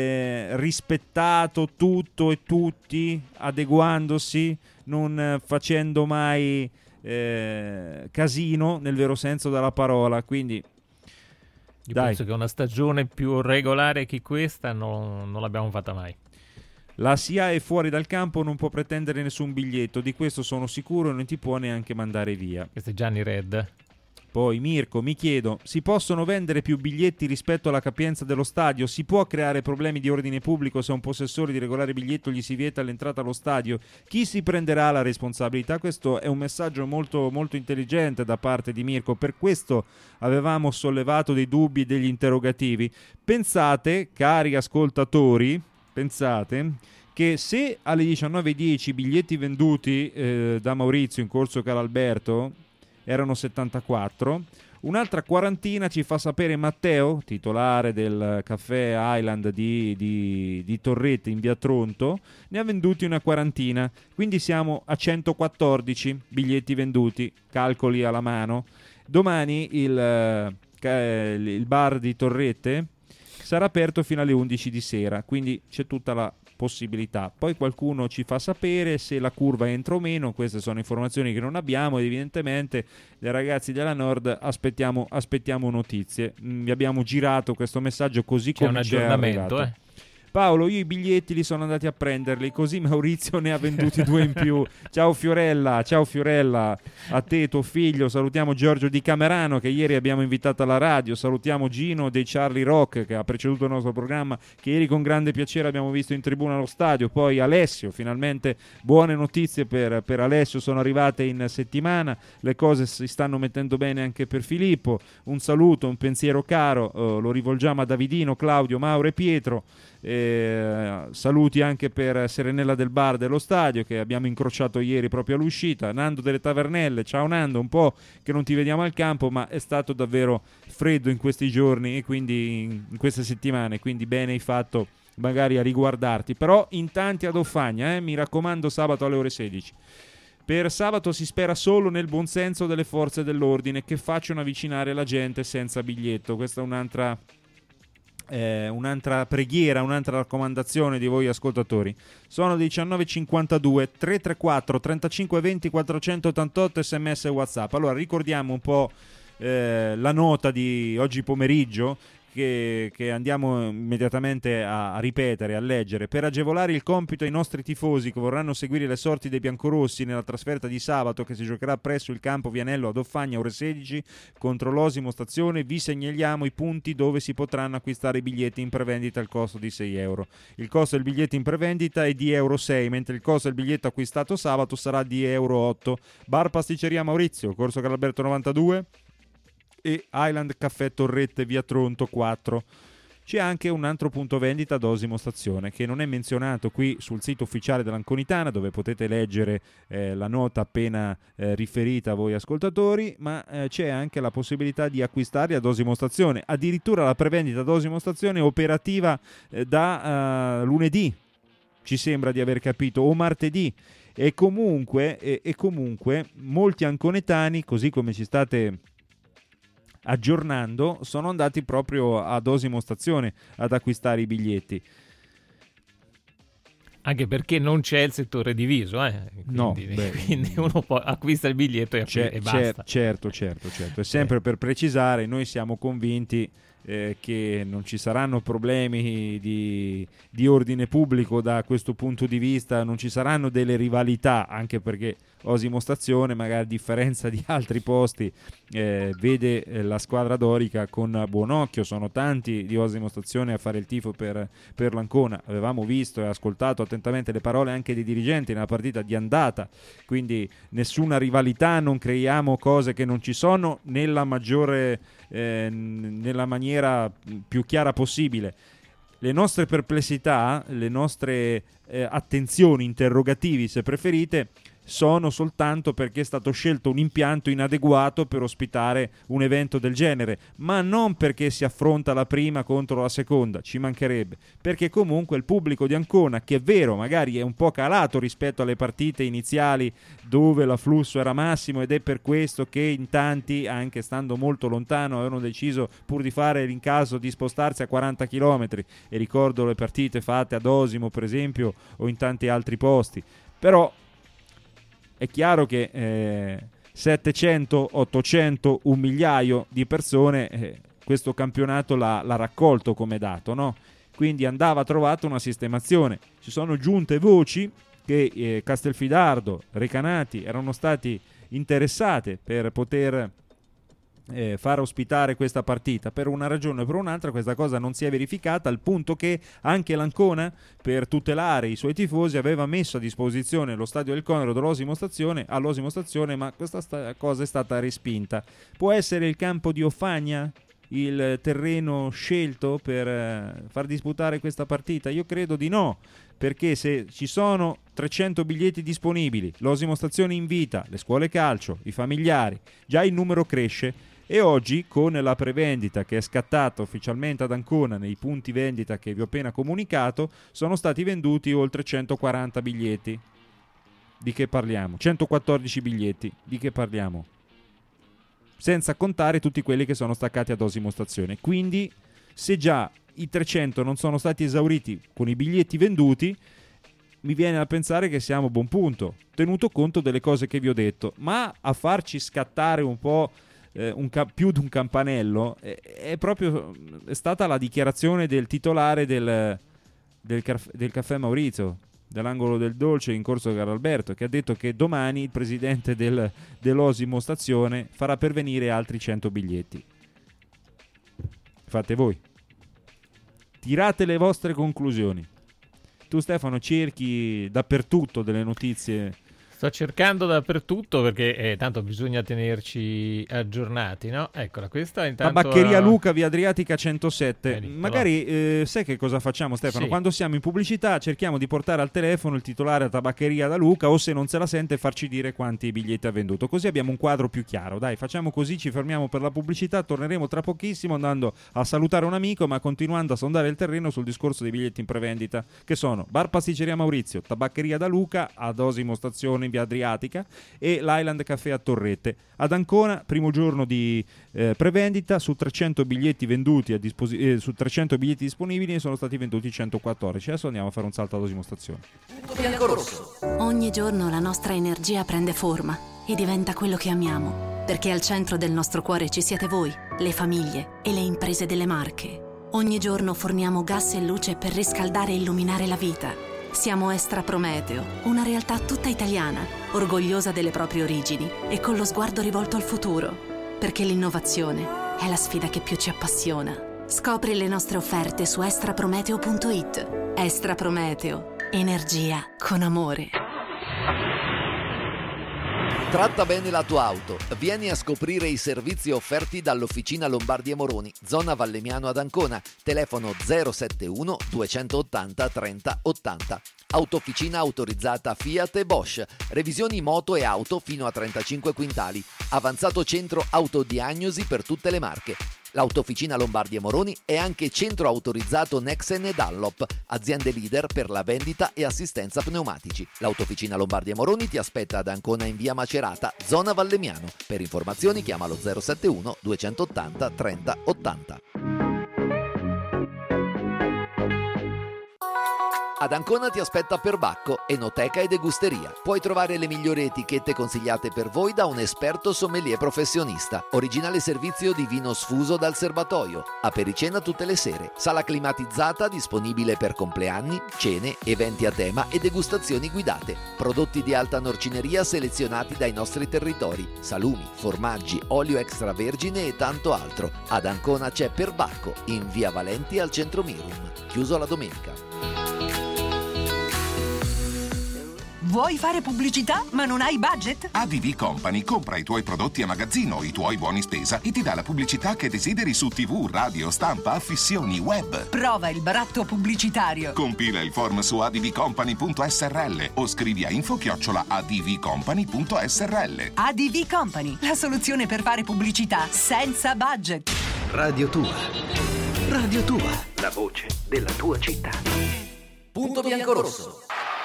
rispettato tutto e tutti, adeguandosi, non facendo mai casino nel vero senso della parola. Quindi penso che una stagione più regolare che questa non l'abbiamo fatta mai. La SIA è fuori dal campo, non può pretendere nessun biglietto, di questo sono sicuro, non ti può neanche mandare via. Questo è Gianni Red. Poi Mirko, mi chiedo, si possono vendere più biglietti rispetto alla capienza dello stadio? Si può creare problemi di ordine pubblico se a un possessore di regolare biglietto gli si vieta l'entrata allo stadio? Chi si prenderà la responsabilità? Questo è un messaggio molto, molto intelligente da parte di Mirko, per questo avevamo sollevato dei dubbi e degli interrogativi. Pensate, cari ascoltatori, che se alle 19:10 i biglietti venduti da Maurizio in Corso Calalberto erano 74, un'altra quarantina ci fa sapere Matteo, titolare del caffè Island di Torrette in via Tronto, ne ha venduti una quarantina, quindi siamo a 114 biglietti venduti, calcoli alla mano. Domani il bar di Torrette sarà aperto fino alle 11 di sera, quindi c'è tutta la possibilità. Poi qualcuno ci fa sapere se la curva entra o meno, queste sono informazioni che non abbiamo ed evidentemente dai ragazzi della Nord aspettiamo notizie. Vi abbiamo girato questo messaggio così c'è come un aggiornamento, Paolo, io i biglietti li sono andati a prenderli, così Maurizio ne ha venduti 2 in più. Ciao Fiorella, a te, tuo figlio. Salutiamo Giorgio di Camerano che ieri abbiamo invitato alla radio, salutiamo Gino dei Charlie Rock che ha preceduto il nostro programma, che ieri con grande piacere abbiamo visto in tribuna allo stadio. Poi Alessio, finalmente buone notizie per Alessio, sono arrivate in settimana, le cose si stanno mettendo bene anche per Filippo. Un saluto, un pensiero caro, lo rivolgiamo a Davidino, Claudio, Mauro e Pietro. Saluti anche per Serenella del Bar dello stadio che abbiamo incrociato ieri proprio all'uscita, Nando delle Tavernelle. Ciao Nando, un po' che non ti vediamo al campo, ma è stato davvero freddo in questi giorni e quindi in queste settimane, quindi bene hai fatto magari a riguardarti, però in tanti ad Offagna, mi raccomando, sabato alle ore 16. Per sabato si spera solo nel buonsenso delle forze dell'ordine che facciano avvicinare la gente senza biglietto. Questa è un'altra preghiera, un'altra raccomandazione di voi ascoltatori. Sono 19:52, 334 35 20 488 sms e WhatsApp. Allora ricordiamo un po' la nota di oggi pomeriggio che andiamo immediatamente a ripetere, a leggere. Per agevolare il compito ai nostri tifosi che vorranno seguire le sorti dei biancorossi nella trasferta di sabato, che si giocherà presso il campo Vianello ad Offagna ore 16 contro l'Osimo Stazione, vi segnaliamo i punti dove si potranno acquistare i biglietti in prevendita al costo di €6. Il costo del biglietto in prevendita è di €6, mentre il costo del biglietto acquistato sabato sarà di €8. Bar Pasticceria Maurizio, Corso Carlalberto 92 e Island Caffè Torrette, via Tronto 4. C'è anche un altro punto vendita ad Osimo Stazione che non è menzionato qui sul sito ufficiale dell'Anconitana, dove potete leggere la nota appena riferita a voi ascoltatori, ma c'è anche la possibilità di acquistarli ad Osimo Stazione. Addirittura la prevendita ad Osimo Stazione è operativa da lunedì, ci sembra di aver capito, o martedì. E comunque molti anconetani, così come ci state aggiornando, sono andati proprio ad Osimo Stazione ad acquistare i biglietti. Anche perché non c'è il settore diviso, quindi uno acquista il biglietto e basta. Certo. E sempre per precisare, noi siamo convinti che non ci saranno problemi di ordine pubblico da questo punto di vista, non ci saranno delle rivalità, anche perché Osimo Stazione, magari a differenza di altri posti, vede la squadra dorica con buon occhio. Sono tanti di Osimo Stazione a fare il tifo per l'Ancona. Avevamo visto e ascoltato attentamente le parole anche dei dirigenti nella partita di andata, quindi nessuna rivalità, non creiamo cose che non ci sono nella maniera più chiara possibile. Le nostre perplessità, le nostre attenzioni, interrogativi se preferite, sono soltanto perché è stato scelto un impianto inadeguato per ospitare un evento del genere, ma non perché si affronta la prima contro la seconda, ci mancherebbe, perché comunque il pubblico di Ancona, che è vero magari è un po' calato rispetto alle partite iniziali dove l'afflusso era massimo, ed è per questo che in tanti, anche stando molto lontano, avevano deciso pur di fare l'incaso di spostarsi a 40 km, e ricordo le partite fatte ad Osimo per esempio o in tanti altri posti. Però è chiaro che 700, 800, 1 migliaio di persone questo campionato l'ha raccolto come dato, no? Quindi andava trovata una sistemazione. Ci sono giunte voci che Castelfidardo, Recanati erano stati interessate per poter far ospitare questa partita. Per una ragione o per un'altra questa cosa non si è verificata, al punto che anche l'Ancona, per tutelare i suoi tifosi, aveva messo a disposizione lo stadio del Conero all'Osimo Stazione, ma questa cosa è stata respinta. Può essere il campo di Offagna il terreno scelto per far disputare questa partita? Io credo di no, perché se ci sono 300 biglietti disponibili, l'Osimo Stazione invita le scuole calcio, i familiari, già il numero cresce. E oggi, con la prevendita che è scattata ufficialmente ad Ancona nei punti vendita che vi ho appena comunicato, sono stati venduti oltre 140 biglietti. Di che parliamo? 114 biglietti. Di che parliamo? Senza contare tutti quelli che sono staccati ad Osimo Stazione. Quindi, se già i 300 non sono stati esauriti con i biglietti venduti, mi viene a pensare che siamo a buon punto, tenuto conto delle cose che vi ho detto. Ma a farci scattare un po' più di un campanello è stata la dichiarazione del titolare del Caffè Maurizio, dell'angolo del Dolce in Corso Carlalberto, che ha detto che domani il presidente dell'Osimo Stazione farà pervenire altri 100 biglietti. Fate voi, tirate le vostre conclusioni. Tu, Stefano, cerchi dappertutto delle notizie. Sto cercando dappertutto perché tanto bisogna tenerci aggiornati, no? Eccola, questa intanto... Tabaccheria Luca, via Adriatica 107. Vedi, magari sai che cosa facciamo, Stefano? Sì. Quando siamo in pubblicità cerchiamo di portare al telefono il titolare a Tabaccheria da Luca, o se non se la sente farci dire quanti biglietti ha venduto, così abbiamo un quadro più chiaro. Dai, facciamo così, ci fermiamo per la pubblicità, torneremo tra pochissimo andando a salutare un amico, ma continuando a sondare il terreno sul discorso dei biglietti in prevendita, che sono Bar Pasticceria Maurizio, Tabaccheria da Luca ad Osimo Stazione in via Adriatica e l'Island Caffè a Torrette. Ad Ancona, primo giorno di prevendita, su 300 biglietti venduti su 300 biglietti disponibili ne sono stati venduti 114. Adesso andiamo a fare un salto ad Osimo Stazione. Ogni giorno la nostra energia prende forma e diventa quello che amiamo. perché al centro del nostro cuore ci siete voi, le famiglie e le imprese delle Marche. Ogni giorno forniamo gas e luce per riscaldare e illuminare la vita. Siamo Estra Prometeo, una realtà tutta italiana, orgogliosa delle proprie origini e con lo sguardo rivolto al futuro, perché l'innovazione è la sfida che più ci appassiona. Scopri le nostre offerte su estraprometeo.it. Estra Prometeo, energia con amore. Tratta bene la tua auto. Vieni a scoprire i servizi offerti dall'Officina Lombardi e Moroni, zona Vallemiano ad Ancona. Telefono 071 280 30 80. Autofficina autorizzata Fiat e Bosch. Revisioni moto e auto fino a 35 quintali. Avanzato centro autodiagnosi per tutte le marche. L'Autofficina Lombardi e Moroni è anche centro autorizzato Nexen e Dunlop, aziende leader per la vendita e assistenza pneumatici. L'Autofficina Lombardi e Moroni ti aspetta ad Ancona in via Macerata, zona Vallemiano. Per informazioni chiamalo 071 280 30 80. Ad Ancona ti aspetta Perbacco, enoteca e degusteria. Puoi trovare le migliori etichette consigliate per voi da un esperto sommelier professionista. Originale servizio di vino sfuso dal serbatoio. Apericena tutte le sere. Sala climatizzata disponibile per compleanni, cene, eventi a tema e degustazioni guidate. Prodotti di alta norcineria selezionati dai nostri territori. Salumi, formaggi, olio extravergine e tanto altro. Ad Ancona c'è Perbacco, in via Valenti al centro Mirum. Chiuso la domenica. Vuoi fare pubblicità ma non hai budget? ADV Company compra i tuoi prodotti a magazzino, i tuoi buoni spesa e ti dà la pubblicità che desideri su TV, radio, stampa, affissioni, web. Prova il baratto pubblicitario. Compila il form su advcompany.srl o scrivi a info@advcompany.srl. ADV Company, la soluzione per fare pubblicità senza budget. Radio Tua. Radio Tua. La voce della tua città. Punto biancorosso.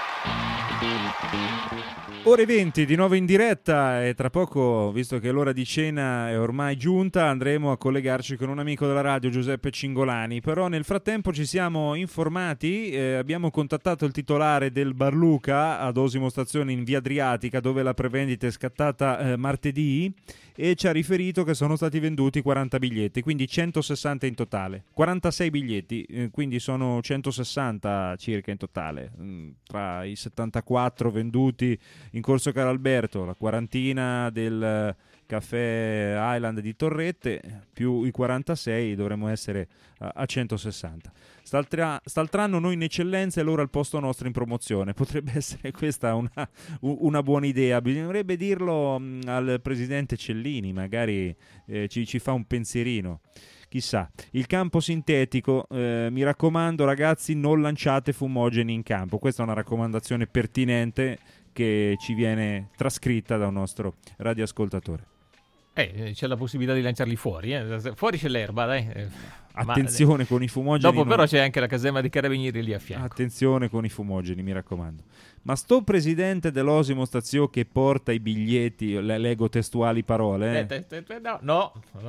Ore 20 di nuovo in diretta e tra poco, visto che l'ora di cena è ormai giunta, andremo a collegarci con un amico della radio, Giuseppe Cingolani. Però nel frattempo ci siamo informati, abbiamo contattato il titolare del Bar Luca ad Osimo Stazione in via Adriatica, dove la prevendita è scattata martedì, e ci ha riferito che sono stati venduti 40 biglietti, quindi 160 in totale. 46 biglietti, quindi sono 160 circa in totale, tra i 74 venduti in Corso Caralberto, la quarantina del Caffè Island di Torrette, più i 46 dovremmo essere a 160. St'altranno noi in eccellenza e loro al posto nostro in promozione. Potrebbe essere questa una buona idea. Bisognerebbe dirlo al presidente Cellini, magari ci fa un pensierino. Chissà. Il campo sintetico, mi raccomando ragazzi, non lanciate fumogeni in campo. Questa è una raccomandazione pertinente che ci viene trascritta da un nostro radioascoltatore. C'è la possibilità di lanciarli fuori, fuori c'è l'erba, dai. Attenzione con i fumogeni. Dopo però c'è anche la caserma dei carabinieri lì a fianco. Attenzione con i fumogeni, mi raccomando. Ma sto presidente dell'Osimo Stazione che porta i biglietti, leggo testuali parole. No.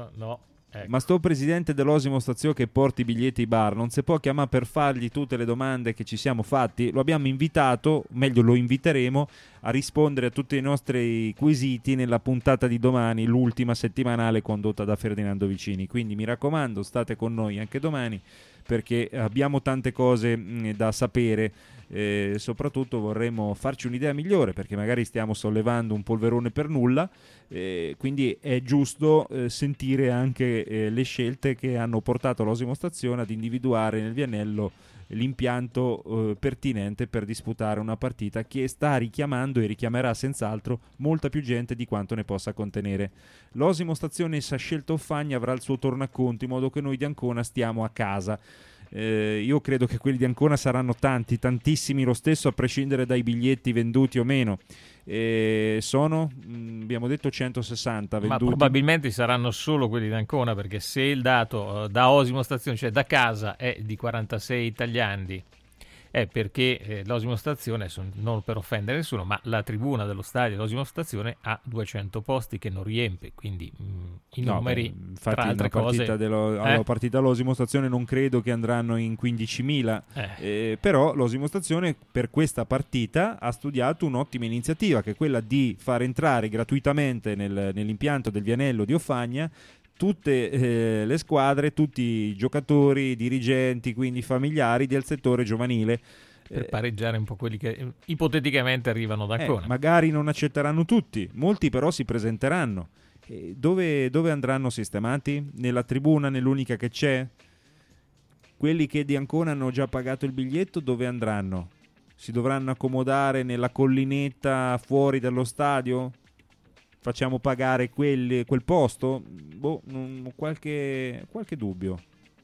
Ma sto presidente dell'Osimo Stazione che porta i biglietti ai bar non si può chiamare per fargli tutte le domande che ci siamo fatti? Lo abbiamo invitato, meglio lo inviteremo a rispondere a tutti i nostri quesiti nella puntata di domani, l'ultima settimanale condotta da Ferdinando Vicini. Quindi mi raccomando, state con noi anche domani, perché abbiamo tante cose da sapere. Soprattutto vorremmo farci un'idea migliore, perché magari stiamo sollevando un polverone per nulla, quindi è giusto sentire anche le scelte che hanno portato l'Osimo Stazione ad individuare nel Vianello l'impianto pertinente per disputare una partita che sta richiamando e richiamerà senz'altro molta più gente di quanto ne possa contenere. L'Osimo Stazione, se ha scelto Offagni, avrà il suo tornaconto, in modo che noi di Ancona stiamo a casa. Io credo che quelli di Ancona saranno tantissimi lo stesso, a prescindere dai biglietti venduti o meno. Sono, abbiamo detto, 160 venduti. Ma probabilmente saranno solo quelli di Ancona, perché se il dato da Osimo Stazione, cioè da casa, è di 46 italiani, è perché l'Osimo Stazione, non per offendere nessuno, ma la tribuna dello stadio dell'Osimo Stazione ha 200 posti che non riempie, quindi i numeri, infatti, tra altre cose... alla partita all'Osimo Stazione non credo che andranno in 15.000, però l'Osimo Stazione per questa partita ha studiato un'ottima iniziativa, che è quella di far entrare gratuitamente nell'impianto del Vianello di Ofagna tutte le squadre, tutti i giocatori, i dirigenti, quindi familiari del settore giovanile, per pareggiare un po' quelli che ipoteticamente arrivano da Ancona. Magari non accetteranno tutti, molti però si presenteranno. Dove andranno sistemati? Nella tribuna, nell'unica che c'è? Quelli che di Ancona hanno già pagato il biglietto, dove andranno? Si dovranno accomodare nella collinetta fuori dallo stadio? Facciamo pagare quel posto? Qualche dubbio.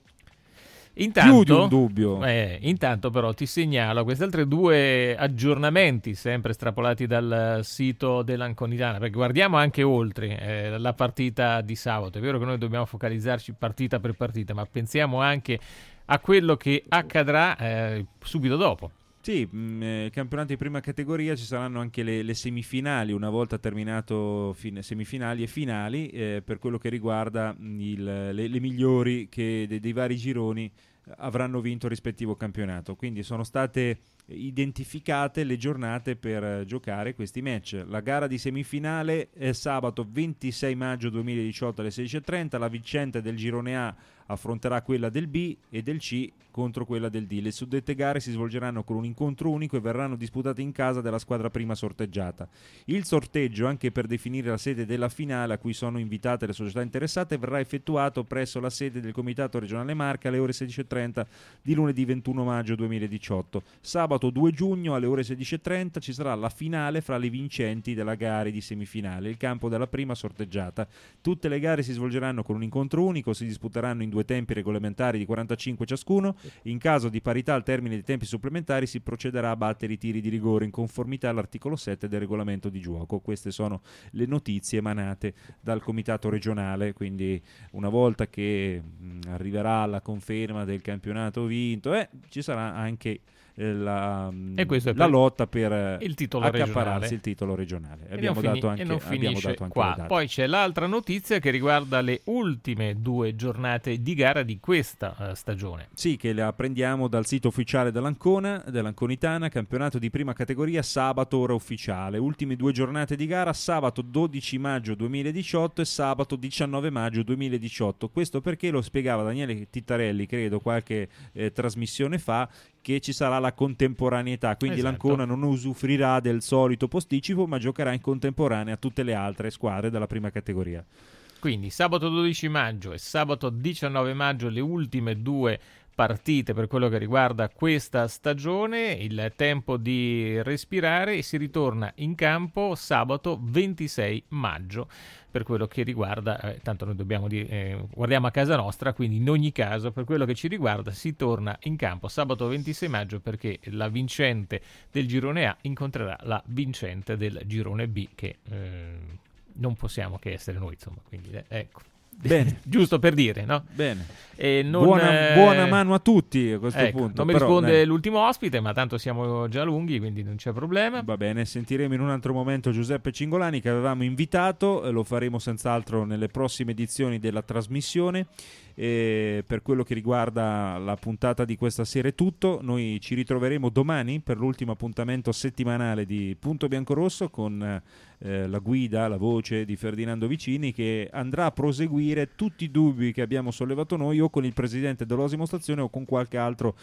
Intanto, più di un dubbio. Intanto però ti segnalo questi altri due aggiornamenti sempre estrapolati dal sito dell'Anconitana, perché guardiamo anche oltre la partita di sabato. È vero che noi dobbiamo focalizzarci partita per partita, ma pensiamo anche a quello che accadrà subito dopo. Sì, campionato di prima categoria, ci saranno anche le semifinali una volta terminato semifinali e finali, per quello che riguarda le migliori che dei vari gironi avranno vinto il rispettivo campionato. Quindi sono state identificate le giornate per giocare questi match. La gara di semifinale è sabato 26 maggio 2018 alle 16:30, la vincente del girone A affronterà quella del B e del C contro quella del D. Le suddette gare si svolgeranno con un incontro unico e verranno disputate in casa della squadra prima sorteggiata. Il sorteggio, anche per definire la sede della finale a cui sono invitate le società interessate, verrà effettuato presso la sede del Comitato Regionale Marche alle ore 16:30 di lunedì 21 maggio 2018. Sabato 2 giugno alle ore 16:30 ci sarà la finale fra le vincenti della gara di semifinale, il campo della prima sorteggiata. Tutte le gare si svolgeranno con un incontro unico, si disputeranno in 2 tempi regolamentari di 45 ciascuno. In caso di parità al termine dei tempi supplementari si procederà a battere i tiri di rigore in conformità all'articolo 7 del regolamento di gioco. Queste sono le notizie emanate dal comitato regionale, quindi una volta che arriverà la conferma del campionato vinto, ci sarà anche la lotta per il titolo accaparrarsi il titolo regionale. Abbiamo dato anche qua. Poi c'è l'altra notizia che riguarda le ultime 2 giornate di gara di questa stagione. Sì, che la prendiamo dal sito ufficiale dell'Anconitana, campionato di prima categoria, sabato ora ufficiale. Ultime 2 giornate di gara, sabato 12 maggio 2018 e sabato 19 maggio 2018. Questo perché lo spiegava Daniele Tittarelli, credo, qualche trasmissione fa, che ci sarà la contemporaneità, quindi l'Ancona non usufruirà del solito posticipo, ma giocherà in contemporanea a tutte le altre squadre della prima categoria. Quindi sabato 12 maggio e sabato 19 maggio le ultime 2 partite per quello che riguarda questa stagione, il tempo di respirare, e si ritorna in campo sabato 26 maggio per quello che riguarda, tanto noi dobbiamo guardiamo a casa nostra, quindi in ogni caso per quello che ci riguarda si torna in campo sabato 26 maggio, perché la vincente del girone A incontrerà la vincente del girone B, che non possiamo che essere noi, insomma, quindi ecco. Bene. Giusto per dire, no? Bene. Non, buona mano a tutti a questo punto. Non mi risponde l'ultimo ospite, ma tanto siamo già lunghi, quindi non c'è problema. Va bene, sentiremo in un altro momento Giuseppe Cingolani, che avevamo invitato, lo faremo senz'altro nelle prossime edizioni della trasmissione. E per quello che riguarda la puntata di questa sera è tutto. Noi ci ritroveremo domani per l'ultimo appuntamento settimanale di Punto Biancorosso con la guida, la voce di Ferdinando Vicini, che andrà a proseguire tutti i dubbi che abbiamo sollevato noi, o con il presidente dell'Osimo Stazione o con qualche altro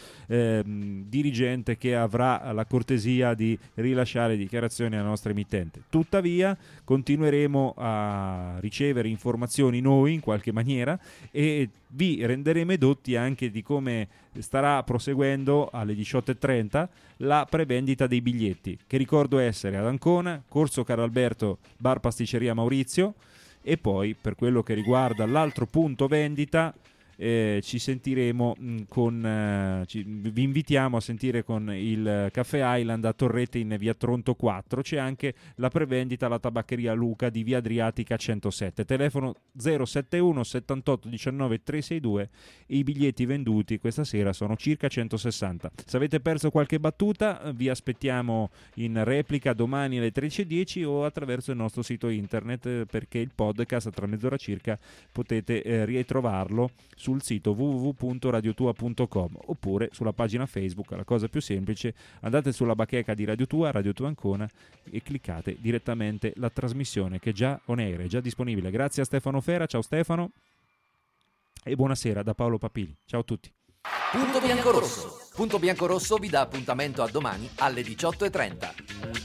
dirigente che avrà la cortesia di rilasciare dichiarazioni alla nostra emittente. Tuttavia continueremo a ricevere informazioni noi in qualche maniera, e vi renderemo edotti anche di come starà proseguendo alle 18:30 la prevendita dei biglietti, che ricordo essere ad Ancona, Corso Carlo Alberto, Bar Pasticceria Maurizio, e poi per quello che riguarda l'altro punto vendita ci sentiremo vi invitiamo a sentire con il Caffè Island a Torrette in via Tronto 4. C'è anche la prevendita alla tabaccheria Luca di via Adriatica 107, telefono 071 78 19 362. I biglietti venduti questa sera sono circa 160. Se avete perso qualche battuta, vi aspettiamo in replica domani alle 13:10 o attraverso il nostro sito internet, perché il podcast tra mezz'ora circa potete ritrovarlo sul sito www.radiotua.com oppure sulla pagina Facebook. La cosa più semplice, andate sulla bacheca di Radio Tua Ancona e cliccate direttamente la trasmissione che è già on air, è già disponibile. Grazie a Stefano Fera, ciao Stefano, e buonasera da Paolo Papili. Ciao a tutti. Punto Biancorosso. Punto Biancorosso vi dà appuntamento a domani alle 18:30.